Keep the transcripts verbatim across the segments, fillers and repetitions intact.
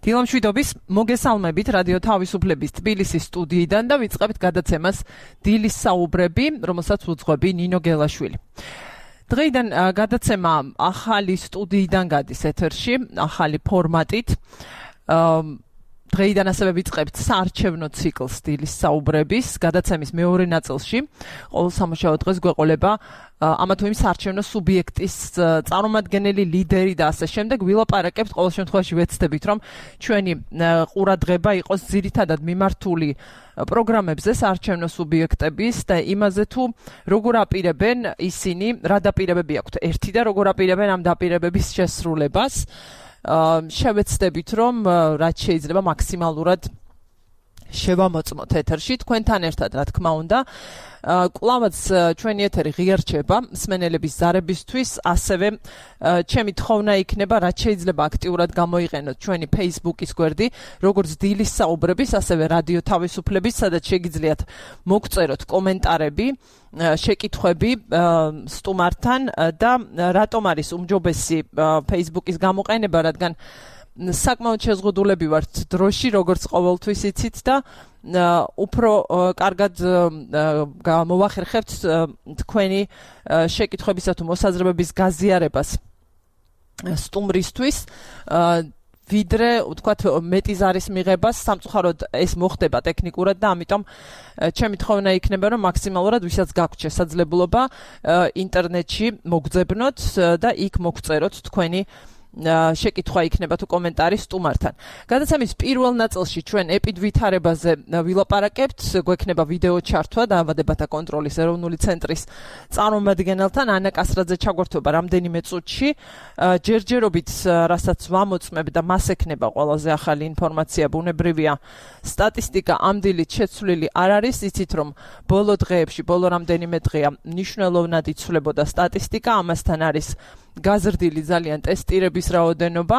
დილამშვიდობის მოგესალმებით რადიო თავისუფლების თბილისის სტუდიიდან და ვიწყებთ გადაცემას დილის საუბრები, რომელსაც უძღვები ნინო გელაშვილი. დღეიდან გადაცემა ახალი სტუდიიდან გადის ეთერში, ახალი ფორმატით. დღეიდან ასევე ვიწყებთ საარჩევნო ციკლს დილის საუბრების, გადაცემის მეორე ნაწილში. ყოველ სამუშაო დღეს გვეყოლება ამა თუ იმ საარჩევნო სუბიექტის წარმომადგენელი, ლიდერი და ასე შემდეგ. ვილაპარაკებთ, ყოველ შემთხვევაში ვეცდებით, რომ ჩვენი ყურადღება იყოს ძირითადად მიმართული პროგრამებზე საარჩევნო სუბიექტების და იმაზე თუ როგორ აპირებენ ისინი, რა დაპირებები აქვთ ერთი და როგორ აპირებენ ამ დაპირებების შესრულებას. შევეცდებით, რომ რაც შეიძლება მაქსიმალურად შევამოწმოთ ეთერში თქვენთან ერთად, რა თქმა უნდა. კვლავაც ჩვენი ეთერი ღიარჩება მსმენელების ზარებისთვის, ასევე ჩემი თხოვნა იქნება, რაც შეიძლება აქტიურად გამოიყენოთ ჩვენი Facebook-ის გვერდი, როგორც დილის საუბრების, ასევე რადიო თავისუფლების, სადაც შეგიძლიათ მოგწეროთ კომენტარები, შეკითხვები სტუმართან და რატომ არის უმჯობესი Facebook-ის გამოყენება, რადგან საკმაოდ შეზღუდულები ვართ დროში, როგორც ყოველთვის იცით და უფრო კარგად მოვახერხებთ თქვენი შეკითხვებისა თუ მოსაზრებების გაზიარებას სტუმრისთვის, ვიდრე, ვთქვათ, მეტი ზარის მიღებას. სამწუხაროდ ეს მოხდება ტექნიკურად და ამიტომ ჩემი თხოვნა იქნება, რომ მაქსიმალურად ვისაც გაქვთ შესაძლებლობა ინტერნეტში მოგძებნოთ და იქ მოგწეროთ თქვენი შეკითხვა იქნება თუ კომენტარი სტუმართან. გადაცემის პირველ ნაწილში ჩვენ ეპიდვითარებაზე ვილაპარაკებთ, გვექნება ვიდეო ჩართვა დაავადებათა კონტროლის ეროვნული ცენტრის წარმომადგენელთან ანა კასრაძე ჩაგვერთვება რამდენიმე წუთში. ჯერჯერობით რასაც ვამოწმებ და მას ექნება ყველაზე ახალი ინფორმაცია, ბუნებრივია სტატისტიკა ამ დილით შეცვლილი არ არის. იცით, რომ ბოლო დღეებში, ბოლო რამდენიმე დღეა მნიშვნელოვნად იცვლებოდა სტატისტიკა, ამასთან არის გაზრდილი ძალიან ტესტირების რაოდენობა.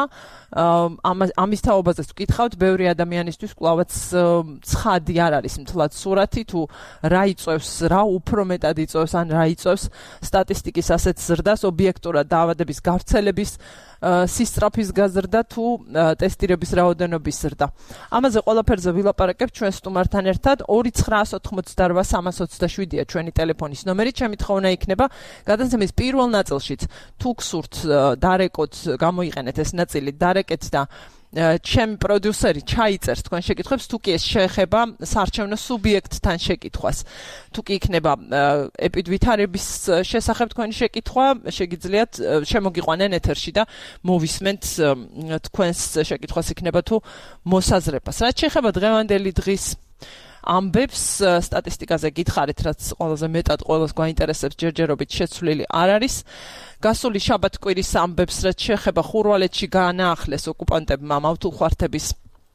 ამის თაობაზეც ვკითხავთ, ბევრი ადამიანისთვის კვლავაც ცხადი არ არის მთლად სურათი, თუ რა იწევს, რა უფრო მეტად იწევს, ან რა იწევს სტატისტიკის ასეთ ზრდას, ობიექტურად დაავადების გავრცელების სისწრაფის გაზრდა თუ ტესტირების რაოდენობის ზრდა. ამაზე ყველაფერზე ვილაპარაკებ ჩვენ სტუმართან ერთად. ორი ცხრა ოთხმოცდაოთხ სამას ოცდაშვიდია ჩვენი ტელეფონის ნომერი. ჩემი თხოვნა იქნება გადაცემის პირველ ნაწილშიც თუ გსურთ დარეკოთ, გამოიყენეთ ეს ნაწილი, დარეკეთ და ჩემი პროდიუსერი ჩაიწერს თქვენ შეკითხვებს, თუ კი ეს შეეხება საარჩევნო სუბიექტთან შეკითხვას. თუ კი იქნება ეპიდვითარების შესახებ თქვენი შეკითხვა, შეგიძლიათ შემოგიყვანენ ეთერში და მოვისმენთ თქვენს შეკითხვას იქნება თუ მოსაზრებას. რაც შეეხება დღევანდელი დღის ამბებს, სტატისტიკაზე გითხარით, რაც ყველაზე მეტად ყველას გვაინტერესებს, ჯერჯერობით შეცვლილი არ არის. გასული შაბათ-კვირის ამბებს, რაც შეეხება ხურვალეთში გაანაახლეს ოკუპანტებმა მავთულხმართების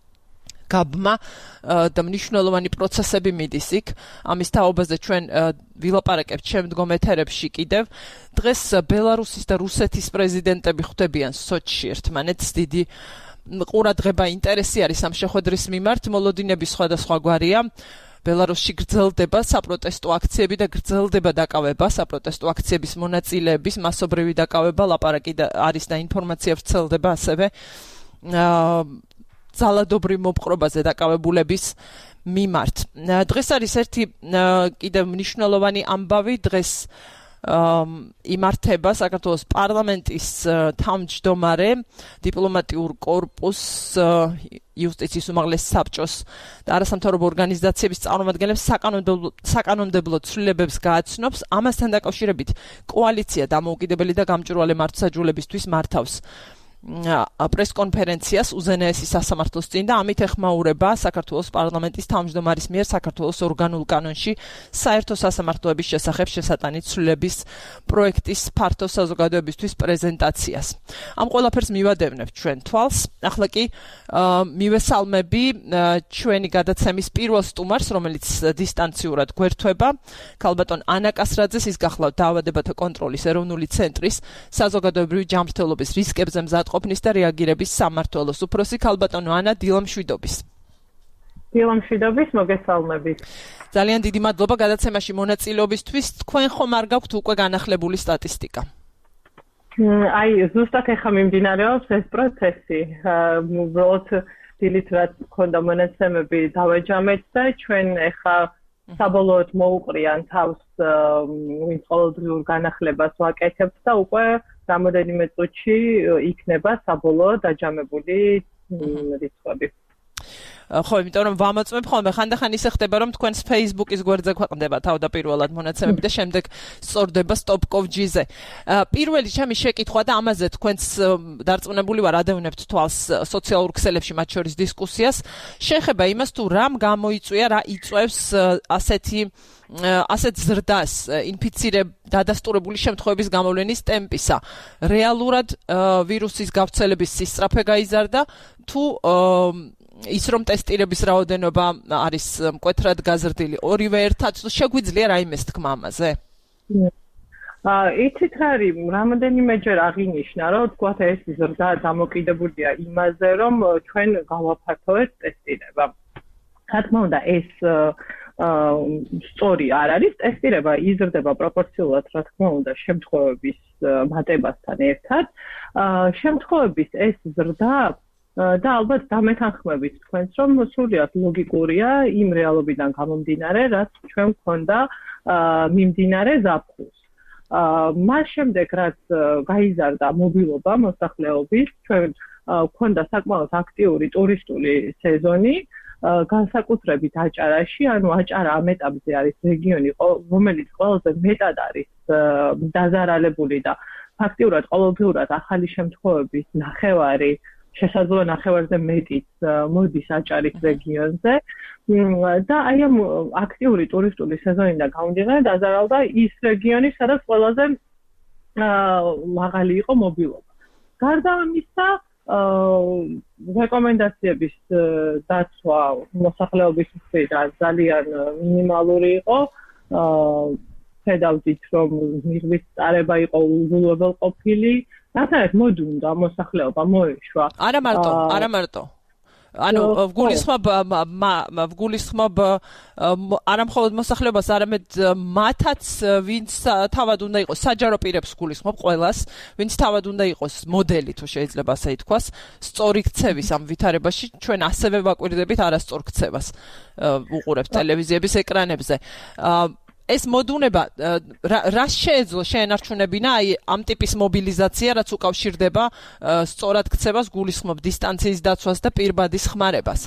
გაბმა და მნიშვნელოვანი პროცესები მიდის იქ. ამის თაობაზე ჩვენ ვილაპარაკებთ შემდგომ ეთერებში კიდევ. დღეს ბელარუსის და რუსეთის პრეზიდენტები ხვდებიან სოჩში ერთმანეთს. დიდი ყურადღება, ინტერესი არის ამ შეხვედრის მიმართ. მოლოდინები სხვადასხვაგვარია. ბელარუსში გრძელდება საპროტესტო აქციები და გრძელდება დაკავება საპროტესტო აქციების მონაწილეების, მასობრივი დაკავება, ლაპარაკი არის და ინფორმაცია ვრცელდება ასევე ძალადობრივ მოპყრობაზე დაკავებულების მიმართ. დღეს არის ერთი კიდევ მნიშვნელოვანი ამბავი. დღეს იმართება საქართველოს პარლამენტის თავმჯდომარე, დიპლომატიურ კორპუსს, იუსტიციის უმაღლეს საბჭოს და არასამთავრობო ორგანიზაციების წარმომადგენლებს საკანონმდებლო ცვლილებებს გააცნობს. ამასთან დაკავშირებით კოალიცია დამოუკიდებელი და გამჭვირვალე მართლმსაჯულებისთვის მართავს პრესკონფერენციას უზენაესი სასამართლოს წინ და ამით ეხმაურება საქართველოს პარლამენტის თავმჯდომარის მიერ საქართველოს ორგანულ კანონში საერთო სასამართლოების შესახებ შესატანით ცვლილების პროექტის ფართო საზოგადოებისთვის პრეზენტაციას. ამ ყველაფერს მივადევნებთ ჩვენ თვალს. ახლა კი მივესალმები ჩვენი გადაცემის პირველ სტუმარს, რომელიც დისტანციურად გვერთვება, ქალბატონ ანა კასრაძეს. ის გახლავთ დაავადებათა კონტროლის ეროვნული ცენტრის საზოგადოებრივი ჯანმრთელობის რისკებზე მზად ყოფნის და რეაგირების სამმართველოს უფროსი. ქალბატონო ანა, დილამშვიდობის. დილამშვიდობის, მოგესალმებით. ძალიან დიდი მადლობა გადაცემაში მონაწილეობისთვის. თქვენ ხომ არ გაქვთ უკვე განახლებული სტატისტიკა? აი ზუსტად ეხა მიმდინარეობს ეს პროცესი. უბრალოდ დილით რაც მქონდა მონაცემები დავაჯამეთ და ჩვენ ეხა საბოლოოდ მოუყრიან თავს ვინც ყოველდღიურ განახლებას ვაკეთებთ და უკვე რამოდენიმე წუთში იქნება საბოლოოდ დაჯამებული რიცხვები. ხო, იმიტომ რომ ვამოწმებ ხოლმე ხანდახან ისე ხდება რომ თქვენს Facebook-ის გვერდზე ქვეყნდება თავდაპირველად მონაცემები და შემდეგ სწორდება stop.gov-ზე. პირველი ჩემი შეკითხვა და ამაზე თქვენს დარწმუნებული ვარ ადევნებთ თვალს სოციალურ ქსელებში მათ შორის დისკუსიას შეეხება იმას თუ რამ გამოიწვია რა იწვევს ასეთი ასეთ ზრდას ინფიცირებ დადასტურებული შემთხვევების გამოვლენის ტემპისა. რეალურად ვირუსის გავრცელების სისწრაფე გაიზარდა თუ ის რომ ტესტირების რაოდენობა არის მკვეთრად გაზრდილი ორივე ერთად შეგვიძლია რაიმეს თქმა ამაზე? აა იცით რა არის რამოდენიმეჯერ აღინიშნა რომ თქვა ეს ზრდა დამოკიდებულია იმაზე რომ ჩვენ გავაფართოვეთ ტესტირება. რა თქმა უნდა ეს სწორი არ არის ტესტირება იზრდება პროპორციულად რა თქმა უნდა შემთხვევების მატებასთან ერთად. შემთხვევების ეს ზრდა და ალბათ დამეთანხმებით თქვენს რომ სრულიად ლოგიკურია იმ რეალობიდან გამომდინარე რაც ჩვენ გვქონდა მიმდინარე ზაფხულს. მას შემდეგ რაც გაიზარდა მობილობა მოსახლეობის ჩვენ გვქონდა საკმაოდ აქტიური ტურისტული სეზონი განსაკუთრებით აჭარაში, ანუ აჭარა ამ ეტაპზე არის რეგიონი, რომელიც ყველაზე მეტად არის დაზარალებული და ფაქტიურად ყოველდღიურად ახალი შემთხვევების ნახევარი შესაძლოა ნახევარზე მეტიც მოდის აჭარის რეგიონზე და აი ამ აქტიური ტურისტული სეზონიდან გამომდინარე დაზარალდა ის რეგიონი, სადაც ყველაზე მაღალი იყო მობილობა. გარდა ამისა, რეკომენდაციების დაცვა მოსახლეობის მხრიდან ძალიან მინიმალური იყო. ხედავდით, რომ მიღების წარება იყო უზრუნველყოფილი. ნახეთ, მოდუნდა მოსახლეობა მოეშვა. არა მარტო, არა მარტო. ანუ ვგულისხმობ ვგულისხმობ არა მხოლოდ მოსახლეობას, არამედ მათაც, ვინც თავად უნდა იყოს საჯარო პირებს ვგულისხმობ ყველას, ვინც თავად უნდა იყოს მოდელი თუ შეიძლება ასე ითქვას, სწორი ქცევის ამ ვითარებაში ჩვენ ასევე ვაკვირდებით არასწორ ქცევას უყურებთ ტელევიზიების ეკრანებზე. ეს მოდუნება რას შეეძლო შეენარჩუნებინა აი ამ ტიპის მობილიზაცია, რაც უკავშირდება სწორად ქცევას, გულისხმობ დისტანციის დაცვას და პირბადის ხმარებას.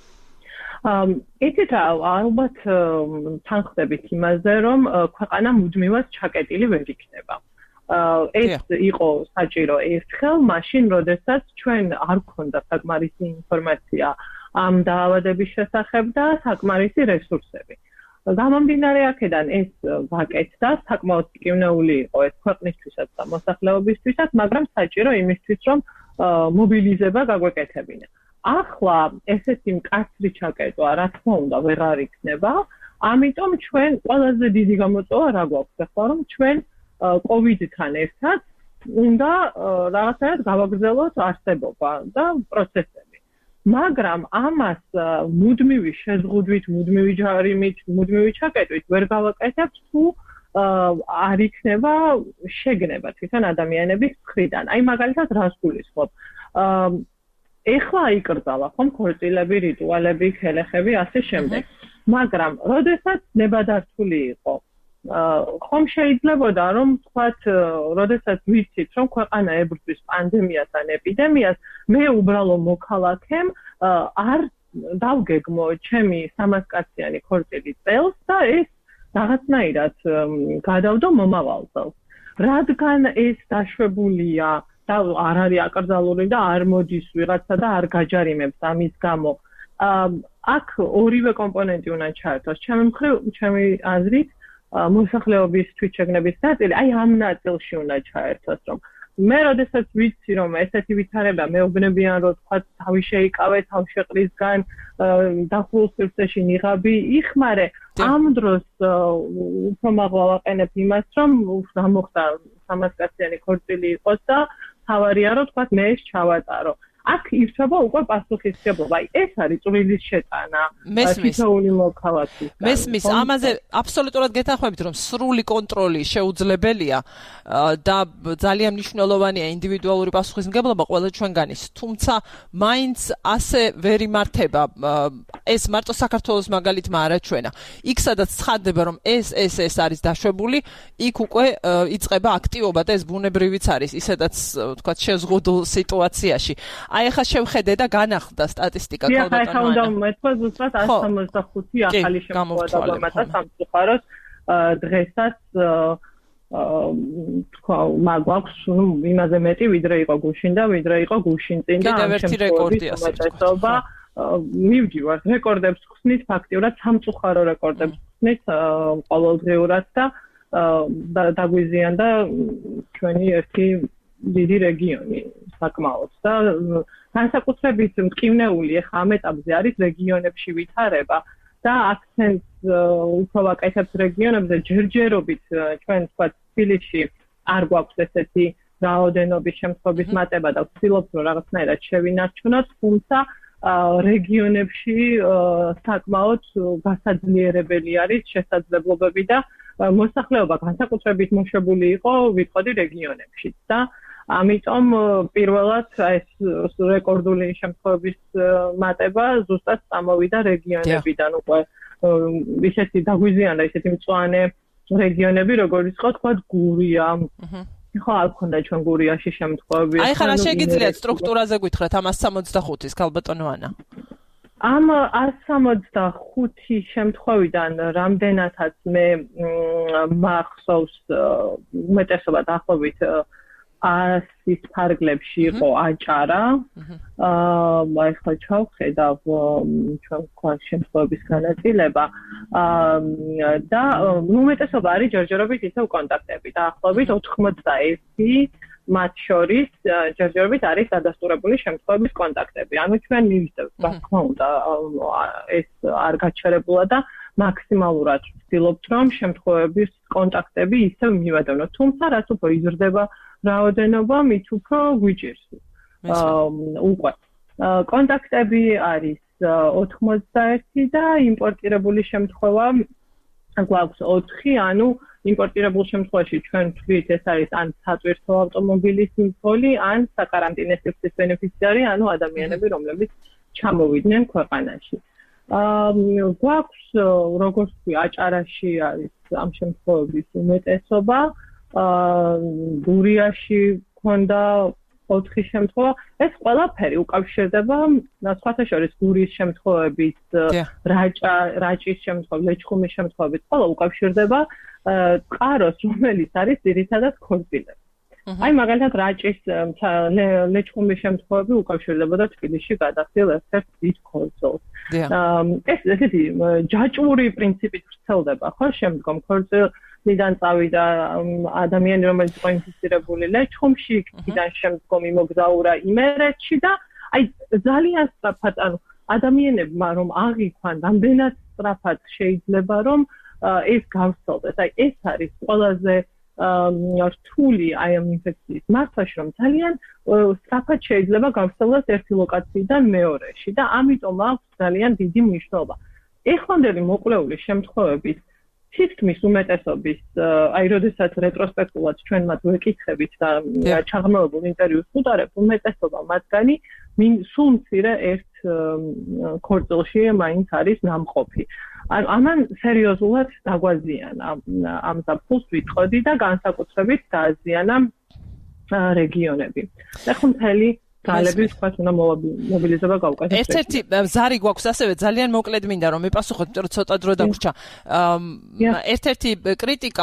იცით რა, ალბათ თანხმდებით იმაზე, რომ ქვეყანა მუდმივად ჩაკეტილი ვერ იქნება. ეს იყო საჭირო ერთხელ, მაშინ, როდესაც ჩვენ არ გვქონდა საკმარისი ინფორმაცია ამ დაავადების შესახებ და საკმარისი რესურსები. გამომდინარე აქედან ეს ვაკეთდა, საკმაოდ კივნეული იყო ეს ქვეყნისთვისაც და მოსახლეობისთვისაც, მაგრამ საჭირო იმისთვის, რომ მობილიზება გაგვეკეთებინა. ახლა ესეთი მკაცრი ჩაკეტვა, რა თქმა უნდა, ვეღარ იქნება, ამიტომ ჩვენ ყველაზე დიდი გამოწვევა რა გვაქვს ახლა, რომ ჩვენ კოვიდთან ერთად უნდა რაღაცნაირად გავაგრძელოთ არსებობა და პროცესები. მაგრამ ამას მუდმივი შეზღუდვით, მუდმივი ჯარიმით, მუდმივი ჩაკეტვით ვერ გავაკეთებთ თუ არ იქნება შეგნება თვითონ ადამიანების მხრიდან. აი მაგალითად რას გულისხმობ? ეხლა იკრძალა ხომ ქორწილები, რიტუალები, ქელეხები, ასე შემდეგ. მაგრამ როდესაც ნებადართული იყო ხომ შეიძლებოდა რომ თქვათ, როდესაც ვიცით რომ ქვეყანა ებრძვის პანდემიას ან ეპიდემიას, მე უბრალო მოქალაქემ არ დავგეგმო ჩემი სამასკაციანი ქორწილი წელს და ეს რაღაცნაირად გადავდო მომავალ წელს. რადგან ეს დაშვებულია და არ არის აკრძალული და არ მოდის ვიღაცა და არ გაჯარიმებს ამის გამო. აქ ორივე კომპონენტი უნდა ჩაერთოს. ჩემი მხრივ, ჩემი აზრით მოსახლეობის თვითშეგნების ნაწილი, აი ამ ნაწილში უნდა ჩაერთოს, რომ მე როდესაც ვიცი, რომ ესეთი ვითარება მეუბნებიან, რომ თქვა თავი შეიკავე, თავშეყრისგან, დახურულ სივრცეში ნიღაბი იხმარე, ამ დროს უფრო მაღლა ვაყენებ იმას, რომ რა მოხდა სამასკაციანი ქორწილი იყოს და თავარია, რომ თქვა მე ეს ჩავატარო. აქ ირჩება უკვე პასუხისმგებლობა. ეს არის წვრილის შეტანა თითოეული მოქალაქის. მესმის, ამაზე აბსოლუტურად გეთანხმებით, რომ სრული კონტროლი შეუძლებელია და ძალიან მნიშვნელოვანია ინდივიდუალური პასუხისმგებლობა ყველა ჩვენგანის. თუმცა მაინც ასე ვერ იმართება ეს მარტო საქართველოს მაგალითმა არა ჩვენა. იქ სადაც ცხადდება, რომ ეს ეს ეს არის დაშვებული, იქ უკვე იწყება აქტივობა და ეს ბუნებრივიც არის, ისედაც თქვა შეზღუდულ სიტუაციაში. აი ახლა შევხედე და განახლდა სტატისტიკა ქალბატონო. ახლა უნდა მეთქვა ზუსტად εκατს სამოცდახუთი ახალი შემთხვევა და სამწუხაროდ დღესაც თქვა მაგვაქვს იმაზე მეტი ვიდრე იყო გუშინ და ვიდრე იყო გუშინ წინ და ამ შემთხვევაში უმეტესობა მივდივართ რეკორდებს ხსნით ფაქტიურად სამწუხარო რეკორდებს ხსნით ყოველდღიურად და დაგვიზიანდა ჩვენი ერთი დიდი რეგიონი საკმაოდ და განსაკუთრებით მტკივნეული ახლა ამ ეტაპზე არის რეგიონებში ვითარება და აქცენტს უფრო ვაკეთებთ რეგიონებზე ჯერჯერობით ჩვენ თქვა თბილისში არ გვაქვს ესეთი რაოდენობის შემთხვევების მატება და ვცდილობთ რომ რაღაცნაირად შევინარჩუნოთ თუმცა რეგიონებში საკმაოდ გასაძლიერებელი არის შესაძლებლობები და მოსახლეობა განსაკუთრებით მოშებული იყო ვიტყოდი რეგიონებში და ამიტომ პირველად ეს რეკორდული შემთხვევების მატება ზუსტად წამოვიდა რეგიონებიდან უკვე ისეთი დაგვიზიანდა ისეთი მწვანე რეგიონები როგორიც იყო თქვა გურია ხო არ ქონდა ჩვენ გურიაში შემთხვევები აი ხარა შეგიძლიათ სტრუქტურაზე გითხრათ ამ εκατს სამოცდახუთის ქალბატონო ანა ამ εκατს სამოცდახუთი შემთხვევიდან რამდენადაც მე მახსოვს უმეტესობა დაახლოებით ასის ფარგლებში იყო აჭარა. აა ახლა ჩავხედავ ჩვენ თქვა შემთხვევების განაწილება. აა და უმეტესობა არის ჯერჯერობით ისევ კონტაქტები. დაახლოებით ოთხმოცდაერთი მათ შორის ჯერჯერობით არის დადასტურებული შემთხვევების კონტაქტები. ანუ ჩვენ მივიდევთ, რა თქმა უნდა, ეს არ გაჩერებულა და მაქსიმალურად ვცდილობთ, რომ შემთხვევების კონტაქტები ისევ მივადევნოთ. თუმცა რაც უფრო იზრდება რაოდენობა მით უფრო გვიჭირს. უკვე კონტაქტები არის ოთხმოცდაერთი და იმპორტირებული შემთხვევა გვაქვს ოთხი, ანუ იმპორტირებულ შემთხვევაში ჩვენ ვთქვით ეს არის ან სატვირთო ავტომობილის მძღოლი, ან საკარანტინო სივრცის ბენეფიციარი, ანუ ადამიანები, რომლებიც ჩამოვიდნენ ქვეყანაში. აა გვაქვს როგორც ვთქვი, აჭარაში არის ამ შემთხვევების უმეტესობა. აა გურიაში ქონდა ოთხი შემთხვევა. ეს ყველაფერი უკავშირდება სხვათა შორის გურიის შემთხვევებით, რაჭა, რაჭის შემთხვევებით, ლეჩხუმის შემთხვევებით, ყველა უკავშირდება წყაროს, რომელიც არის ძირითადად ქორწილები. აი მაგალითად რაჭის ლეჩხუმის შემთხვევები უკავშირდებოდა თბილისში გადახდილ ერთ-ერთ დიდ ქორწილს. ეს ესეთი ჯაჭვური პრინციპით ვრცელდება, ხო, შემდგომ ქორწილ მიდან წავიდა ადამიანი რომელიც იყო ინფიცირებული ლეჩხუმში, იქიდან შემდგომ იმოგზაურა იმერეთში და აი ძალიან სწრაფად ანუ ადამიანებმა რომ აღიქვან რამდენად სწრაფად შეიძლება რომ ეს გავსწავლდეს. აი ეს არის ყველაზე რთული აი ამ ინფექციის მართვაში რომ ძალიან სწრაფად შეიძლება გავსწავლდეს ერთი ლოკაციიდან მეორეში და ამიტომ აქვს ძალიან დიდი მნიშვნელობა. ეხლანდელი მოკვლეული შემთხვევების თითქმის უმეტესობის აი როდესაც რეტროსპექტულად ჩვენ მათ ვეკითხებით და ჩაღრმავებულ ინტერვიუს ვუტარებთ უმეტესობა მათგანი სულ მცირე ერთ ქორწილში მაინც არის ნამყოფი. ანუ ამან სერიოზულად დაგვაზიანა ამ ზაფხულს ვიტყოდი და განსაკუთრებით დააზიანა რეგიონები. ეხლა მთელი ძალები სხვა უნდა მობილიზება გავუკეთოთ. ერთ-ერთი ზარი გვაქვს ასევე ძალიან მოკლედ მინდა რომ მიპასუხოთ, იმიტომ რომ ცოტა დრო დაგვრჩა. ერთ-ერთი კრიტიკა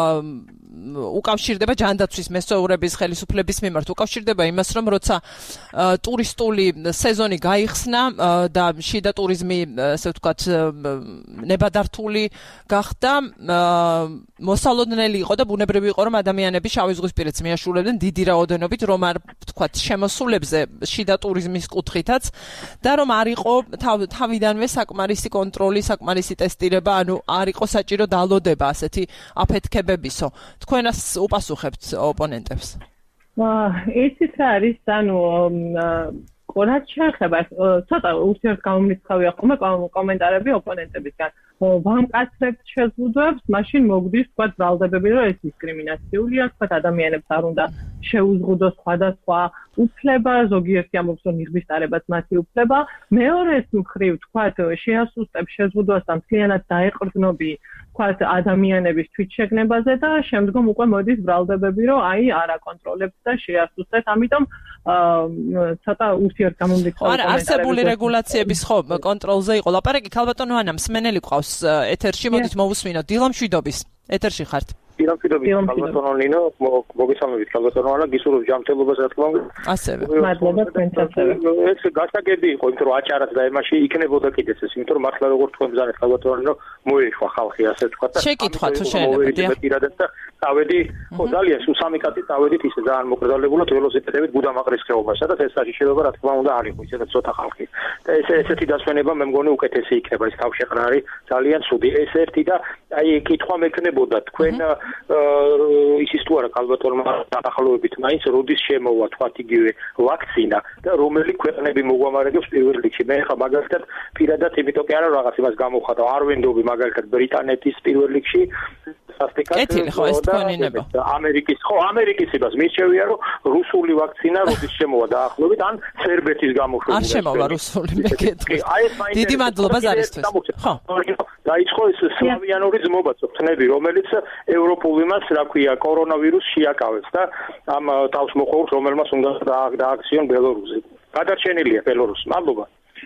უკავშირდება ჯანდაცვის მესწავლების ხელისუფლების მიმართ უკავშირდება იმას რომ როცა ტურისტული სეზონი გაიხსნა და შიდა ტურიზმი ასე ვთქვათ ნებადართული გახდა მოსალოდნელი იყო და ბუნებრივი იყო რომ ადამიანები შავი ზღვისპირეთს მიაშულებდნენ დიდი რაოდენობით რომ არ ვთქვათ შემოსულებზე შიდა ტურიზმის კუთხითაც და რომ არ იყო თავიდანვე საკმარისი კონტროლი საკმარისი ტესტირება ანუ არ იყო საჭირო დალოდება ასეთი აფეთქებებისო თქვენას უპასუხებთ ოპონენტებს? იცით რა არის, ანუ რაც შეეხება ცოტა ურთიერთგამომრიცხავია ხოლმე კომენტარები ოპონენტებისგან. ვამკაცებს შეზღუდვებს, მაშინ მოგდის თქვა ბრალდებები, რომ ეს დისკრიმინაციულია, თქვა ადამიანებს არ უნდა შეუზღუდოს სხვადასხვა უფლება, ზოგიერთი ამბობს, რომ ნიღბის ტარებაც მათი უფლება. მეორეს მხრივ თქვა შეასუსტებს შეზღუდვას და მთლიანად დაეყრდნობი თქვა ადამიანების თვითშეგნებაზე და შემდგომ უკვე მოდის ბრალდებები, რომ აი არ აკონტროლებთ და შეასუსტეთ. ამიტომ ცოტა ურთიერთგამომრიცხავი არა, არსებული რეგულაციების ხო კონტროლზე იყო ლაპარაკი. ქალბატონო ანა, მსმენელი ყავს ეთერში, მოდით მოვუსმინოთ. დილა მშვიდობის. ეთერში ხართ. დილა მშვიდობის, ქალბატონო ნინო, მოგესალმებით ქალბატონო ანა, გისურვებთ ჯანმრთელობას რა თქმა უნდა. ასევე. მადლობა თქვენც ასევე. ეს გასაგები იყო, იმიტომ რომ აჭარაც და ემაში იქნებოდა კიდეც ეს, იმიტომ რომ მართლა როგორ თქვენ ბზანეთ ქალბატონო ნინო, მოეშვა ხალხი ასე თქვა და შეკითხვა თუ შეიძლება. დავედი, ხო ძალიან სულ სამი კაცი დავედით ისე ძალიან მოკრძალებულად ველოსიპედებით გუდამაყრის ხეობასა და თესაში შეიძლება რა თქმა უნდა არ იყო ისედაც ცოტა ხალხი. და ესე ესეთი დასვენება მე მგონი უკეთესი იქნება ეს თავშეყრარი ძალიან ცუდი. ეს ერთი და აი კითხვა მექნებოდა თქვენ ისიც თუ არა ქალბატონმა დაახლოებით მაინც როდის შემოვა თქვათ იგივე ვაქცინა და რომელი ქვეყნები მოგვამარაგებს პირველ რიგში. მე ხა მაგალითად პირადად იმიტომ კი არა რაღაც იმას გამოვხატავ არ ვენდობი მაგალითად ბრიტანეთის პირველ რიგში კეთილი ხო ეს თქვენინება ამერიკის ხო ამერიკის იბას მირჩევია რომ რუსული ვაქცინა როდის შემოვა დაახლოებით ან სერბეთის გამოშვებული არ შემოვა რუსული მეკითხი დიდი მადლობა ზარისთვის ხო დაიწყო ეს სლავიანური ძმობა წნები რომელიც ევროპულ იმას რა ქვია კორონავირუსს შეაკავებს და ამ თავს მოყოლს რომელმაც უნდა დააქციონ ბელორუსი გადარჩენილია ბელორუსი მადლობა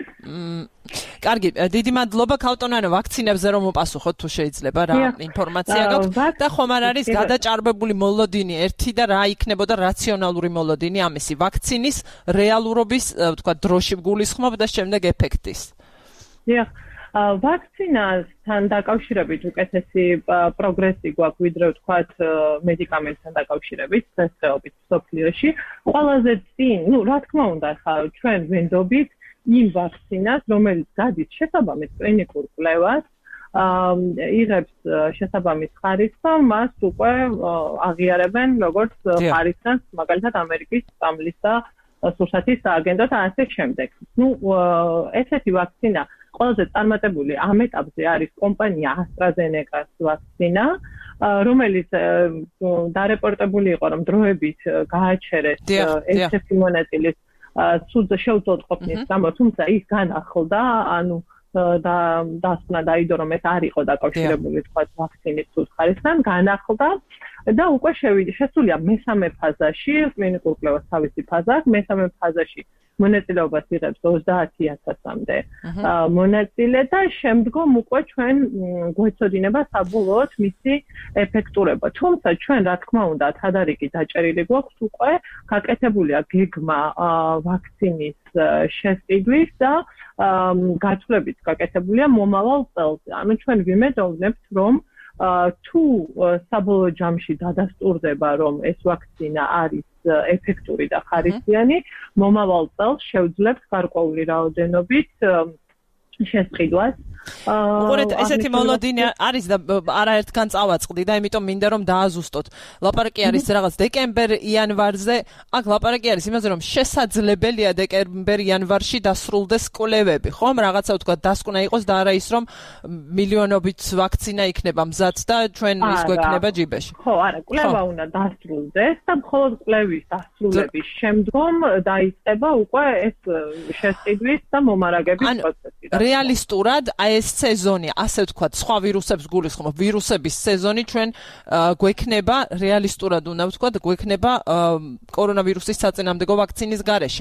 კარგი, დიდი მადლობა ქალბატონო, ვაქცინებზე რომ მოპასუხოთ თუ შეიძლება რა ინფორმაცია გაქვთ და ხომ არ არის გადაჭარბებული მოლოდინი ერთი და რა იქნებოდა რაციონალური მოლოდინი ამისი ვაქცინის რეალურობის თქვა დროში გულისხმობ და შემდეგ ეფექტის. დიახ, ვაქცინასთან დაკავშირებით უკეთესი პროგრესი გვაქვს ვიდრე ვთქვათ მედიკამენტთან დაკავშირებით დღესდღეობით მსოფლიოში. ყველაზე წინ, ну, რა თქმა უნდა, ხა ჩვენ ვენდობით იმ ვაქცინას, რომელიც გადის შესაბამის კლინიკურ კვლევას, იღებს შესაბამის ხარისხს, მას უკვე აღიარებენ როგორც ხარისხს, მაგალითად ამერიკის სტამბლის და სურსათის სააგენტოს და ასე შემდეგ. Ну, ესეთი ვაქცინა ყველაზე წარმატებული ამ ეტაპზე არის კომპანია AstraZeneca-ს ვაქცინა, რომელიც დარეპორტებული იყო, რომ დროებით გააჩერეს ერთ-ერთი მონაწილის სულზე შეუძლოდ ყოფნის გამო, თუმცა ის განახლდა, ანუ და დასკვნა დაიდო, რომ ეს არ იყო დაკავშირებული თქვა ვაქცინის სულ ხარისხთან, განახლდა და უკვე შესულია მესამე ფაზაში, კლინიკურ კვლევას თავისი ფაზა აქვს, მესამე ფაზაში მონაწილეობას იღებს ოცდაათი ათასამდე მონაწილე და შემდგომ უკვე ჩვენ გვეცოდინება საბოლოოდ მისი ეფექტურობა. თუმცა ჩვენ რა თქმა უნდა თადარიგი დაჭერილი გვაქვს უკვე გაკეთებულია გეგმა ვაქცინის შესყიდვის და გაცვლებით გაკეთებულია მომავალ წელზე. ანუ ჩვენ ვიმედოვნებთ რომ თუ საბოლოო ჯამში დადასტურდება რომ ეს ვაქცინა არის ეფექტური და ხარისხიანი, მომავალ წელს შევძლებს გარკვეული რაოდენობით შესყიდვას. უყურეთ, ესეთი მოლოდინი არის და არაერთგან წავაწყდი და იმიტომ მინდა რომ დააზუსტოთ. ლაპარაკი არის რაღაც დეკემბერ-იანვარზე, აქ ლაპარაკი არის იმაზე რომ შესაძლებელია დეკემბერ-იანვარში დასრულდეს კვლევები, ხომ? რაღაცა ვთქვა დასკვნა იყოს და არა ის რომ მილიონობით ვაქცინა იქნება მზად და ჩვენ ის გვექნება ჯიბეში. ხო, არა, კვლევა უნდა დასრულდეს და მხოლოდ კვლევის დასრულების შემდგომ დაიწყება უკვე ეს შესყიდვის და მომარაგების პროცესი. რეალისტურად აი ეს სეზონი, ასე ვთქვათ, სხვა ვირუსებს გულისხმობ, ვირუსების სეზონი ჩვენ გვექნება რეალისტურად უნდა ვთქვათ, გვექნება კორონავირუსის საწინააღმდეგო ვაქცინის გარეშე.